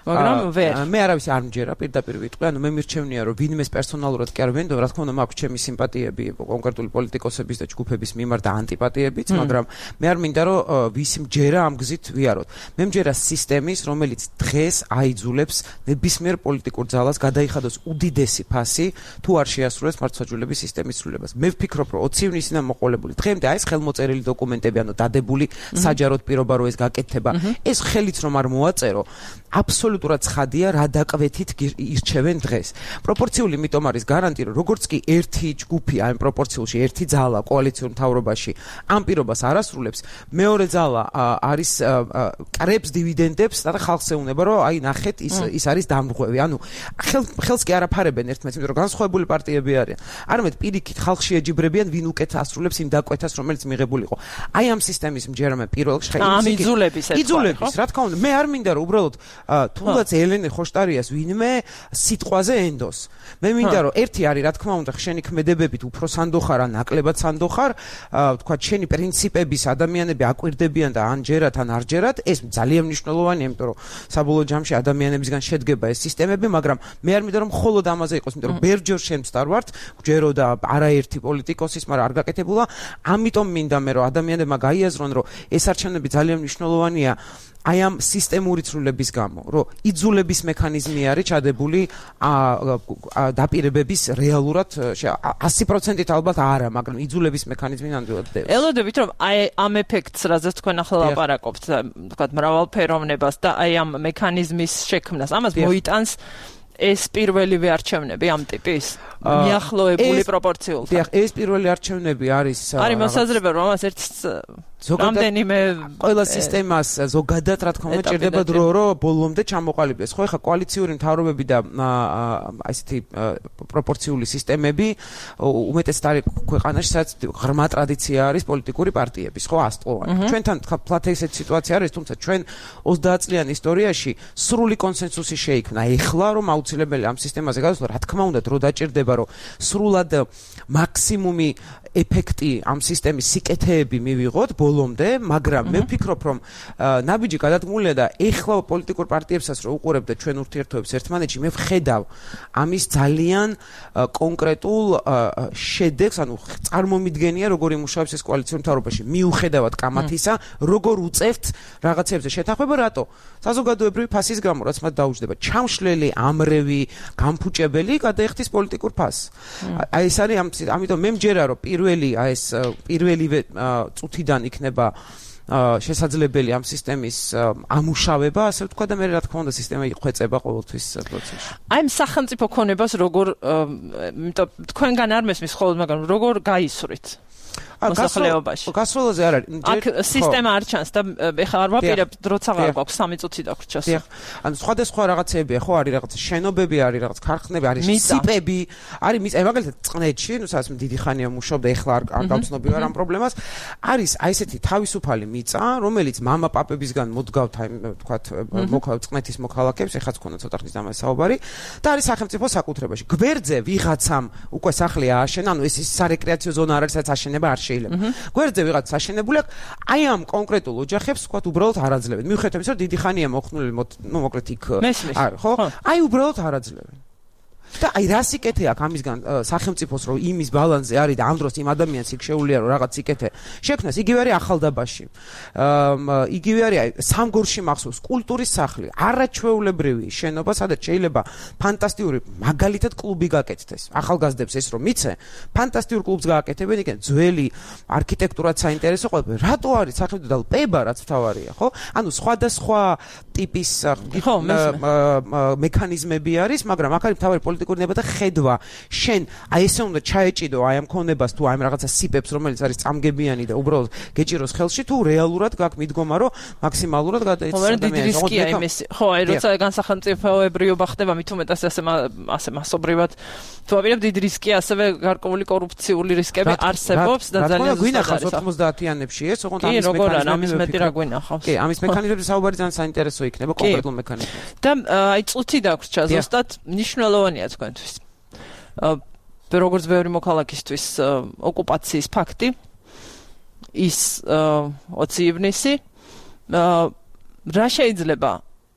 მაგრამ ვერ მე არავის არ მჯერა პირდაპირ ვიტყვი, ანუ მე მირჩევნია რომ ვინმეს პერსონალურად კი არ ვენდო, რა თქმა უნდა მაქვს ჩემი სიმპათიები კონკრეტული პოლიტიკოსების და ჯგუფების მიმართ და ანტიპათიებიც, მაგრამ მე არ მინდა რომ ვის მჯერა ამ გზით ვიაროთ. მე მჯერა სისტემის, რომელიც დღეს აიძულებს ნებისმიერ პოლიტიკურ ძალას გადაიხადოს უდიდესი ფასი, თუ არ შეასრულებს მართლმსაჯულების სისტემის ცვლილებას. მე ვფიქრობ, რომ ოცი ივნისიდან მოყოლებული დღემდე აი ეს ხელმოწერილი დოკუმენტები, ანუ დადებული საჯაროდ პირობა რო ეს გაკეთება, ეს ხელიც რომ არ მოაწერო, აბსოლუტურად ცხადია რა დაკვეთით ირჩევენ დღეს. პროპორციული იმიტომ არის გარანტი, რომ როგორც კი ერთი ჯგუფი აი პროპორციულში ერთი ძალა კოალიციურ მთავრობაში ამ პირობას არ ასრულებს, მეორე ძალა არის კრებს დივიდენდებს და ხალხს ეუბნება, რომ აი ნახეთ ის ის არის დამრღვევი. ანუ ხელს კი არაფარებენ ერთმანეთს, იმიტომ რომ განსხვავებული პარტიები არიან. არამედ პირიქით ხალხში ეჯიბრებიან, ვინ უკეთ ასრულებს იმ დაკვეთას, რომელიც მიღებული იყო. აი ამ სისტემის მჯერა მე პირველ რიგში ამ იძულების ეს იძულების, რა თქმა უნდა, მე არ მინდა რომ უბრალოდ თუნდაც ელენე ხოშტარიას ვინმე სიტყვაზე ენდოს. მე მინდა რომ ერთი არის რა თქმა უნდა შენი ქმედებებით უფრო სანდოხარ ან ნაკლებად სანდოხარ, თქვა შენი პრინციპების ადამიანები აკვირდებიან და ან ჯერათ ან არ ჯერათ, ეს ძალიან მნიშვნელოვანია, იმიტომ რომ საბოლოო ჯამში ადამიანებისგან შედგება ეს სისტემები, მაგრამ მე არ მინდა რომ მხოლოდ ამაზე იყოს, იმიტომ რომ ბერჯერ შემწდარ ვართ, გჯეროდა არაერთი პოლიტიკოსის, მაგრამ არ გაკეთებულა, ამიტომ მინდა მე რომ ადამიანებმა გაიაზრონ, რომ ეს არჩევნები ძალიან მნიშვნელოვანია აი ამ სისტემური ცვლილების გამო, რომ იძულების მექანიზმი არის ჩადებული დაპირებების რეალურად ასი პროცენტით ალბათ არა, მაგრამ იძულების მექანიზმი ნამდვილად დევს. ელოდებით რომ აი ამ ეფექტს, რაზეც თქვენ ახლა ლაპარაკობთ, თქვათ მრავალფეროვნებას და აი ამ მექანიზმის შექმნას, ამას მოიტანს ეს პირველივე არჩევნები ამ ტიპის მიახლოებული პროპორციულად. დიახ, ეს პირველი არჩევნები არის არის მოსაზრება, რომ ამას ერთ რამდენიმე ყველა სისტემას ზოგადად რა თქმა უნდა ჭირდება დრო, რომ ბოლომდე ჩამოყალიბდეს. ხო, ეხლა კოალიციური მთავრობები და აი ესეთი პროპორციული სისტემები უმეტესად არის ქვეყანაში, სადაც ღრმა ტრადიცია არის პოლიტიკური პარტიების, ხო, ასწლოვანი. ჩვენთან თქვათ ესეთი სიტუაცია არის, თუმცა ჩვენ ოცდაათ წლიან ისტორიაში სრული კონსენსუსი შეიქმნა. ეხლა რომ აუცილებელი ამ სისტემაზე გადასვლა, რა თქმა უნდა დრო დაჭირდება, რომ სრულად მაქსიმუმი ეფექტი ამ სისტემის სიკეთეები მივიღოთ ბოლომდე, მაგრამ მე ვფიქრობ, რომ ნაბიჯი გადადგმულია და ეხლა პოლიტიკურ პარტიებსაც რო უყურებთ ჩვენ ურთიერთობებს ერთმანეთში, მე ვხედავ ამის ძალიან კონკრეტულ შედეგს, ანუ წარმომიდგენია, როგორ იმუშავებს ეს კოალიციურ მთავრობაში, მიუხედავად კამათისა, როგორ უწევთ რაღაცებზე შეთანხმება, რატო? საზოგადოებრივი ფასის გამო, რაც მათ დაუჯდება, ჩამშლელი, ამრევი, გამფუჭებელი გადაიხდის პოლიტიკურ ფასს. აი ეს არის ამიტომ მე მჯერა, რომ პირველი აი ეს პირველივე წუთიდან იქნება შესაძლებელი ამ სისტემის ამუშავება, ასე ვთქვა და მე რა თქმა უნდა სისტემა იხვეწება ყოველთვის პროცესში. აი ამ სახელმწიფო ქონებას როგორ, იმიტომ თქვენგან არ მესმის ხოლმე, მაგრამ როგორ გაისვრით? მოსახლეობაში. გასროლაზე არ არის. აქ სისტემა არ ჩანს და ეხლა არ ვაპირებ, დროც აღარ გვაქვს სამი წუთი დაგვრჩას. დიახ. ანუ სხვადასხვა რაღაცებია, ხო, არის რაღაც შენობები, არის რაღაც ქარხნები, არის სიპები, არის მიწა, მაგალითად წყნეთში, ну სადაც დიდი ხანია მუშაობდა, ეხლა არ არ გავცნობი ვარ ამ პრობლემას. არის აი ესეთი თავისუფალი მიწა, რომელიც мама პაპებისგან მოდგავთ, აი თქვათ, წყნეთის მოქალაქეებს, ეხლა თქვა ცოტა ხნის ამას საუბარი, და არის სახელმწიფო საკუთრებაში. გვერდზე ვიღაცამ უკვე სახლი ააშენა, ანუ ეს სარეკრეაციო ზონა არ არის, სადაც აშენება არ შეიძლება. გვერდზე ვიღაც საშენებული აქვს, აი ამ კონკრეტულ ოჯახებს თქვათ უბრალოდ არ აძლევენ. მიუხედავად იმისა, რომ დიდი ხანია მოხსნული, ნუ მოკლედ იქ არის, ხო? აი უბრალოდ არ აძლევენ. და აი რა სიკეთე აქვს ამისგან სახელმწიფოს, რომ იმის ბალანსზე არის და ამ დროს იმ ადამიანს იქ შეუძლია რომ რაღაც სიკეთე შექმნას, იგივე არის ახალდაბაში. იგივე არის აი სამგორში მახსოვს კულტურის სახლი, არაჩვეულებრივი შენობა, სადაც შეიძლება ფანტასტიკური მაგალითად კლუბი გაკეთდეს. ახალგაზრდებს ეს რომ მიცე, ფანტასტიურ კლუბს გააკეთებენ, იქენ ძველი არქიტექტურაც საინტერესო ყველაფერი. რატო არის სახელმწიფო და პება რაც მთავარია, ხო? ანუ სხვადასხვა ტიპის მექანიზმები არის, მაგრამ აქ არის მთავარი პოლიტიკური ნება და ხედვა. შენ აი ესე უნდა ჩაეჭიდო აი ამ ქონებას თუ აი ამ რაღაცა სიპებს, რომელიც არის წამგებიანი და უბრალოდ გეჭიროს ხელში, თუ რეალურად გაქვს მიდგომა, რომ მაქსიმალურად გადაეცეს ადამიანს. ხო, დიდი რისკია იმის. ხო, აი როცა განსახელმწიფოებრიობა ხდება, მით უმეტეს ასე ასე მასობრივად თუ აპირებ დიდი რისკია, ასევე გარკვეული კორუფციული რისკები არსებობს და ძალიან ზუსტად გვინახავს ოცდაათიანებში ეს, ოღონდ ამის მექანიზმები ამის მეტი რა გვინახავს. კი, ამის მექანიზმები საუბარი ძალიან საინტერესო იქნება კონკრეტულ მექანიზმებზე. და აი წუთი დაგვრჩა ზუსტად მნიშვნელოვანია თქვენთვის. როგორც ბევრი მოქალაქისთვის ოკუპაციის ფაქტი ის ოცი ივნისი რა შეიძლება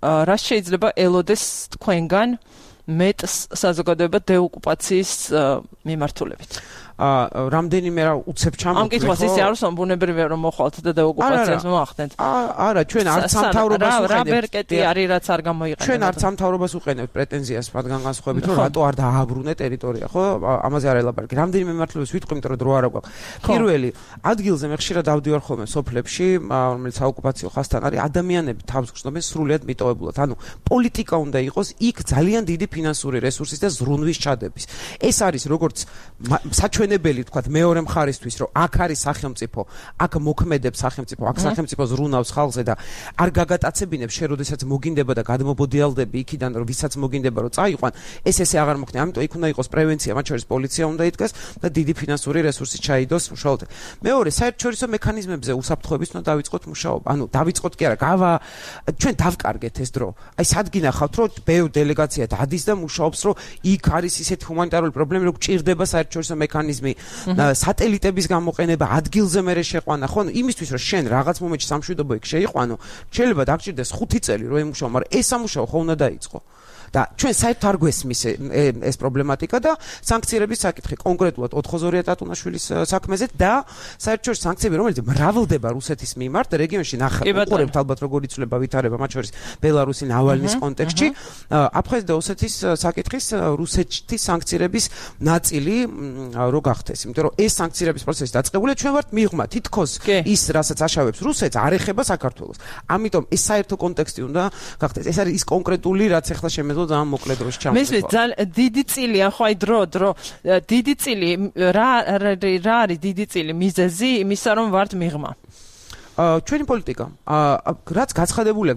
რას შეიძლება ელოდეს თქვენგან მეტ საზოგადოება დეოკუპაციის მიმართულებით? აა რამდენიმე რა უცებ ჩამოგვიყო. ამ კითხვას ისე არ ვსვამ ბუნებრივია რომ მოხვალთ და დეოკუპაციას მოახდენთ. არა, ჩვენ არც სამთავრობას უყენებთ. რა ბერკეტი არის რაც არ გამოიყენება. ჩვენ არც სამთავრობას უყენებთ პრეტენზიას მათგან განსხვავებით რომ რატო არ დააბრუნე ტერიტორია, ხო? ამაზე არ ელაპარაკი. რამდენიმე მიმართულებას ვიტყვი, იმიტომ რომ დრო არ აქვს. პირველი, ადგილზე მე ხშირად დავდივარ ხოლმე სოფლებში, რომელიც საოკუპაციო ხასთან არის, ადამიანები თავს გრძნობენ სრულიად მიტოვებულად. ანუ პოლიტიკა უნდა იყოს იქ ძალიან დიდი ფინანსური რესურსის და ზრუნვის ჩადების. ეს არის როგორც საჩვენებელი თქვათ მეორე მხარისთვის, რომ აქ არის სახელმწიფო, აქ მოქმედებს სახელმწიფო, აქ სახელმწიფო ზრუნავს ხალხზე და არ გაგატაცებინებს შენ, როდესაც მოგინდება და გადმობოდიალდები იქიდან, რომ ვისაც მოგინდება, რომ წაიყვან, ეს ესე აღარ მოხდება. ამიტომ იქ უნდა იყოს პრევენცია, მათ შორის პოლიცია უნდა იდგას და დიდი ფინანსური რესურსი ჩაიდოს უშუალოდ. მეორე, საერთაშორისო მექანიზმებზე უსაფრთხოების უნდა დავიწყოთ მუშაობა. ანუ დავიწყოთ კი არა, გავა ჩვენ დავკარგეთ ეს დრო. აი სად გინახავთ, რომ ბევრ დელეგაცია დადის და მუშაობს, რომ იქ არის ისეთი ჰუმანიტარული პრობლემა, რომ გჭირდება საერთაშორისო მექანიზმი, სატელიტების გამოყენება, ადგილზე მერე შეყვანა, ხო? იმისთვის რომ შენ რაღაც მომენტში სამშვიდობო იქ შეიყვანო, შეიძლება დაგჭირდეს ხუთი წელი რომ ემუშაო, მაგრამ ეს სამუშაო ხო უნდა დაიწყო. და ჩვენ საერთოდ არ გვესმის ეს პრობლემატიკა და სანქციების საკითხი კონკრეტულად ოთხმოცდაორი ტატუნაშვილის საქმეზე და საერთაშორისო სანქციები, რომელიც მრავლდება რუსეთის მიმართ რეგიონში ნახავთ, უყურებთ ალბათ როგორ იცვლება ვითარება, მათ შორის ბელარუსი ნავალნის კონტექსტში, აფხაზეთის და ოსეთის საკითხის რუსეთის სანქციების ნაწილი რო გახდეს, იმიტომ რომ ეს სანქციების პროცესი დაწყებულია, ჩვენ ვართ მიღმა, თითქოს ის რასაც აშავებს რუსეთს არ ეხება საქართველოს. ამიტომ ეს საერთო კონტექსტი უნდა გახდეს. ეს არის ის კონკრეტული რაც ახლა შემეძლო ძალიან მოკლედ დროში ჩამოვიდა. მესმის ძალიან დიდი წილია, ხო აი დრო დრო დიდი წილი რა რა არის დიდი წილი მიზეზი იმისა რომ ვართ მიღმა. ჩვენი პოლიტიკა რაც გაცხადებულია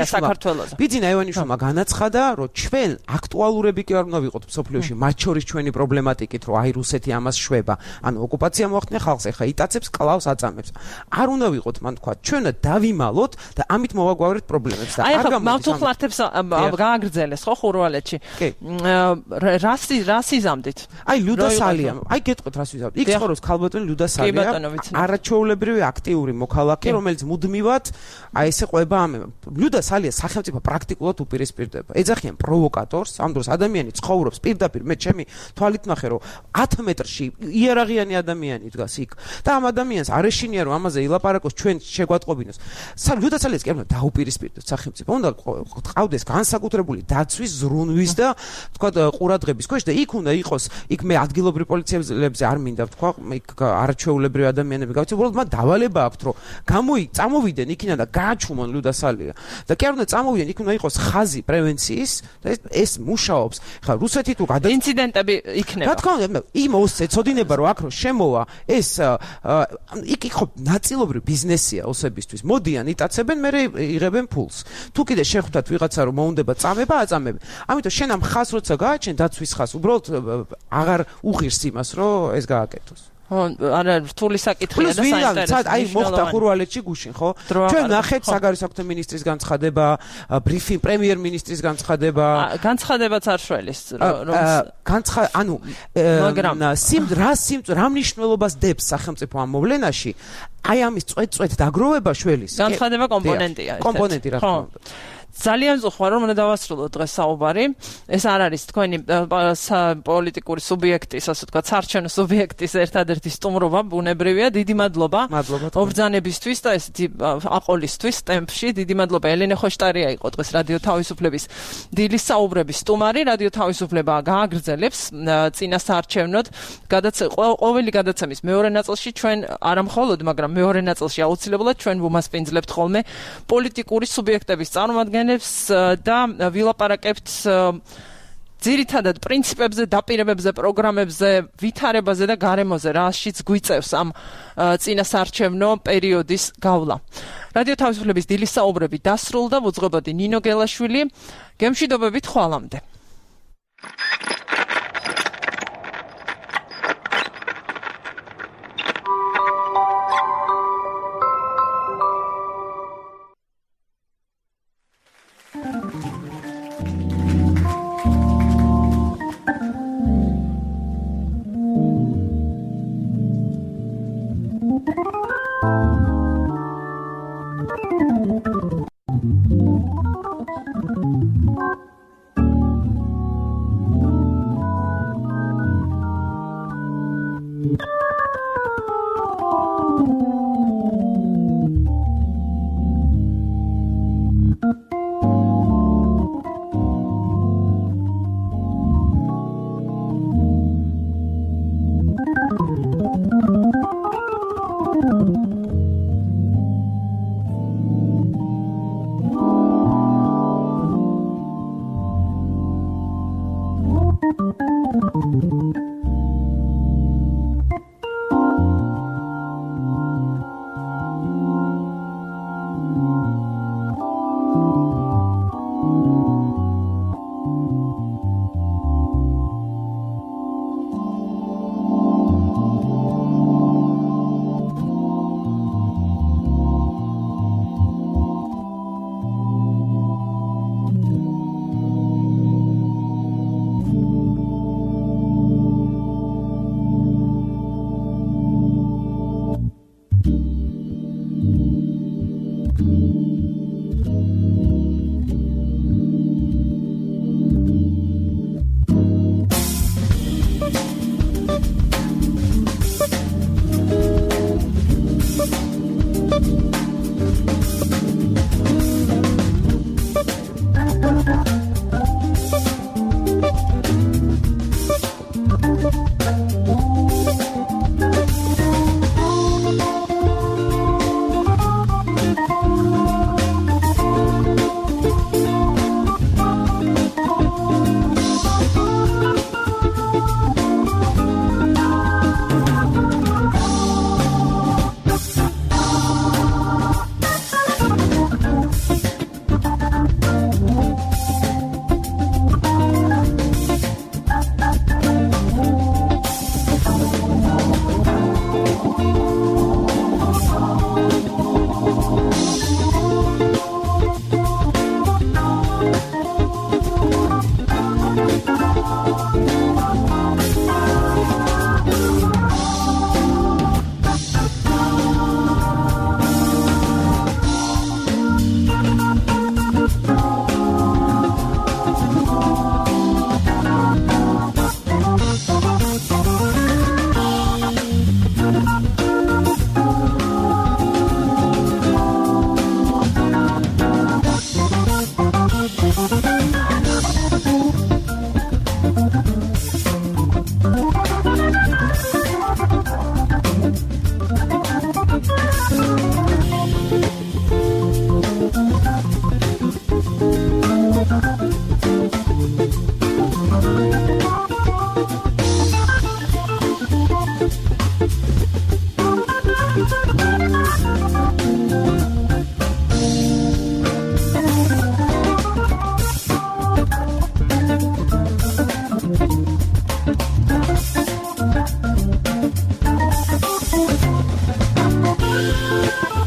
ბიძინა ევანიშვილმა განაცხადა რომ ჩვენ აქტუალურები კი არ უნდა ვიყოთ მსოფლიოში მათ შორის ჩვენი პრობლემატიკით რომ აი რუსეთი ამას შვება ანუ ოკუპაცია მოახდინა ხალხს ეხა იტაცებს კლავს აწამებს არ უნდა ვიყოთ მან თქვა ჩვენ დავიმალოთ და ამით მოვაგვარეთ პრობლემებს და არ გამოდის მავთუხლართებს გააგრძელეს ხო ხურვალეთში რასი რასიზამდით აი ლუდასალია აი გეტყვით რას ვიზავთ იქ ცხოვრობს ქალბატონი ლუდასალია არაჩვეულებრივი აქტიური მოქალაქე რომელიც მუდმივად აი ესე ყვება ამ ლუდასალია სახელმწიფო პრაქტიკულად უპირისპირდება ეძახიან პროვოკატორს ამ დროს ადამიანი ცხოვრობს პირდაპირ მე ჩემი თვალით ნახე რომ ათი მეტრში იერაღიანი ადამიანი დგას იქ და ამ ადამიანს არ ეშინია რომ ამაზე ილაპარაკოს ჩვენ შეგვატყობინოს ლუდასალიას კი არ უნდა დაუპირისპირდეს სახელმწიფო უნდა ყავდეს განსაკუთრებული დაცვის ზრუნვის და თქვა ყურადღების ქვეშ და იქ უნდა იყოს იქ მე ადგილობრივ პოლიციელებზე არ მინდა თქვა იქ არაჩვეულებრივი ადამიანები გავიცი უბრალოდ მათ დავალება აქვთ რომ გამოი წამოვიდნენ იქიდან და გააჩუმონ ლუდასალია და კი არ უნდა წამოვიდნენ იქ უნდა იყოს ხაზი პრევენციის და ეს მუშაობს ხა რუსეთი თუ გადა ინციდენტები იქნება რა თქმა უნდა იმ ოს ეცოდინება რომ აქ რო შემოვა ეს იქ იქ ხო ნაწილობრივ ბიზნესია ოსებისთვის მოდიან იტაცებენ მე იღებენ ფულს თუ კიდე შეხვდათ ვიღაცა რომ მოუნდება წამება აწამებენ ამიტომ შენ ამ ხაზს როცა გააჩენ დაცვის ხაზს უბრალოდ აღარ უღირს იმას რომ ეს გააკეთოს არა რთული საკითხია და საინტერესო აი მოხდა ხურვალეთში გუშინ ხო ჩვენ ნახეთ საგარეო საქმეთა მინისტრის განცხადება ბრიფინგ პრემიერ-მინისტრის განცხადება განცხადებაც არ შველის რომ განცხა ანუ სიმ რა სიმ რა მნიშვნელობას დებს სახელმწიფო ამ მოვლენაში აი ამის წვეთ-წვეთ დაგროვება შველის განცხადება კომპონენტია კომპონენტი რა თქმა უნდა ძალიან ზოხარ რომ უნდა დავასრულოთ დღეს საუბარი ეს არ არის თქვენი პოლიტიკური სუბიექტის ასე ვთქვათ საარჩევნო სუბიექტის ერთადერთი სტუმრობა ბუნებრივია დიდი მადლობა ობრძანებისთვის და ესეთი აყოლისთვის ტემპში დიდი მადლობა ელენე ხოშტარია იყო დღეს რადიო თავისუფლების დილის საუბრების სტუმარი რადიო თავისუფლება გააგრძელებს წინა საარჩევნოდ ყოველი გადაცემის მეორე ნაწილში ჩვენ არა მხოლოდ მაგრამ მეორე ნაწილში აუცილებლად ჩვენ ვუმასპინძლებთ ხოლმე პოლიტიკური სუბიექტების წარმომადგენლებს და ვილაპარაკებთ ძირითადად პრინციპებზე, დაპირებებზე, პროგრამებზე, ვითარებაზე და გარემოზე, რაშიც გვიწევს ამ წინასაარჩევნო პერიოდის გავლა. რადიო თავისუფლების დილის საუბრები დასრულდა, ვუძღვებოდი ნინო გელაშვილი. გემშვიდობებით ხვალამდე. Thank you. Thank you.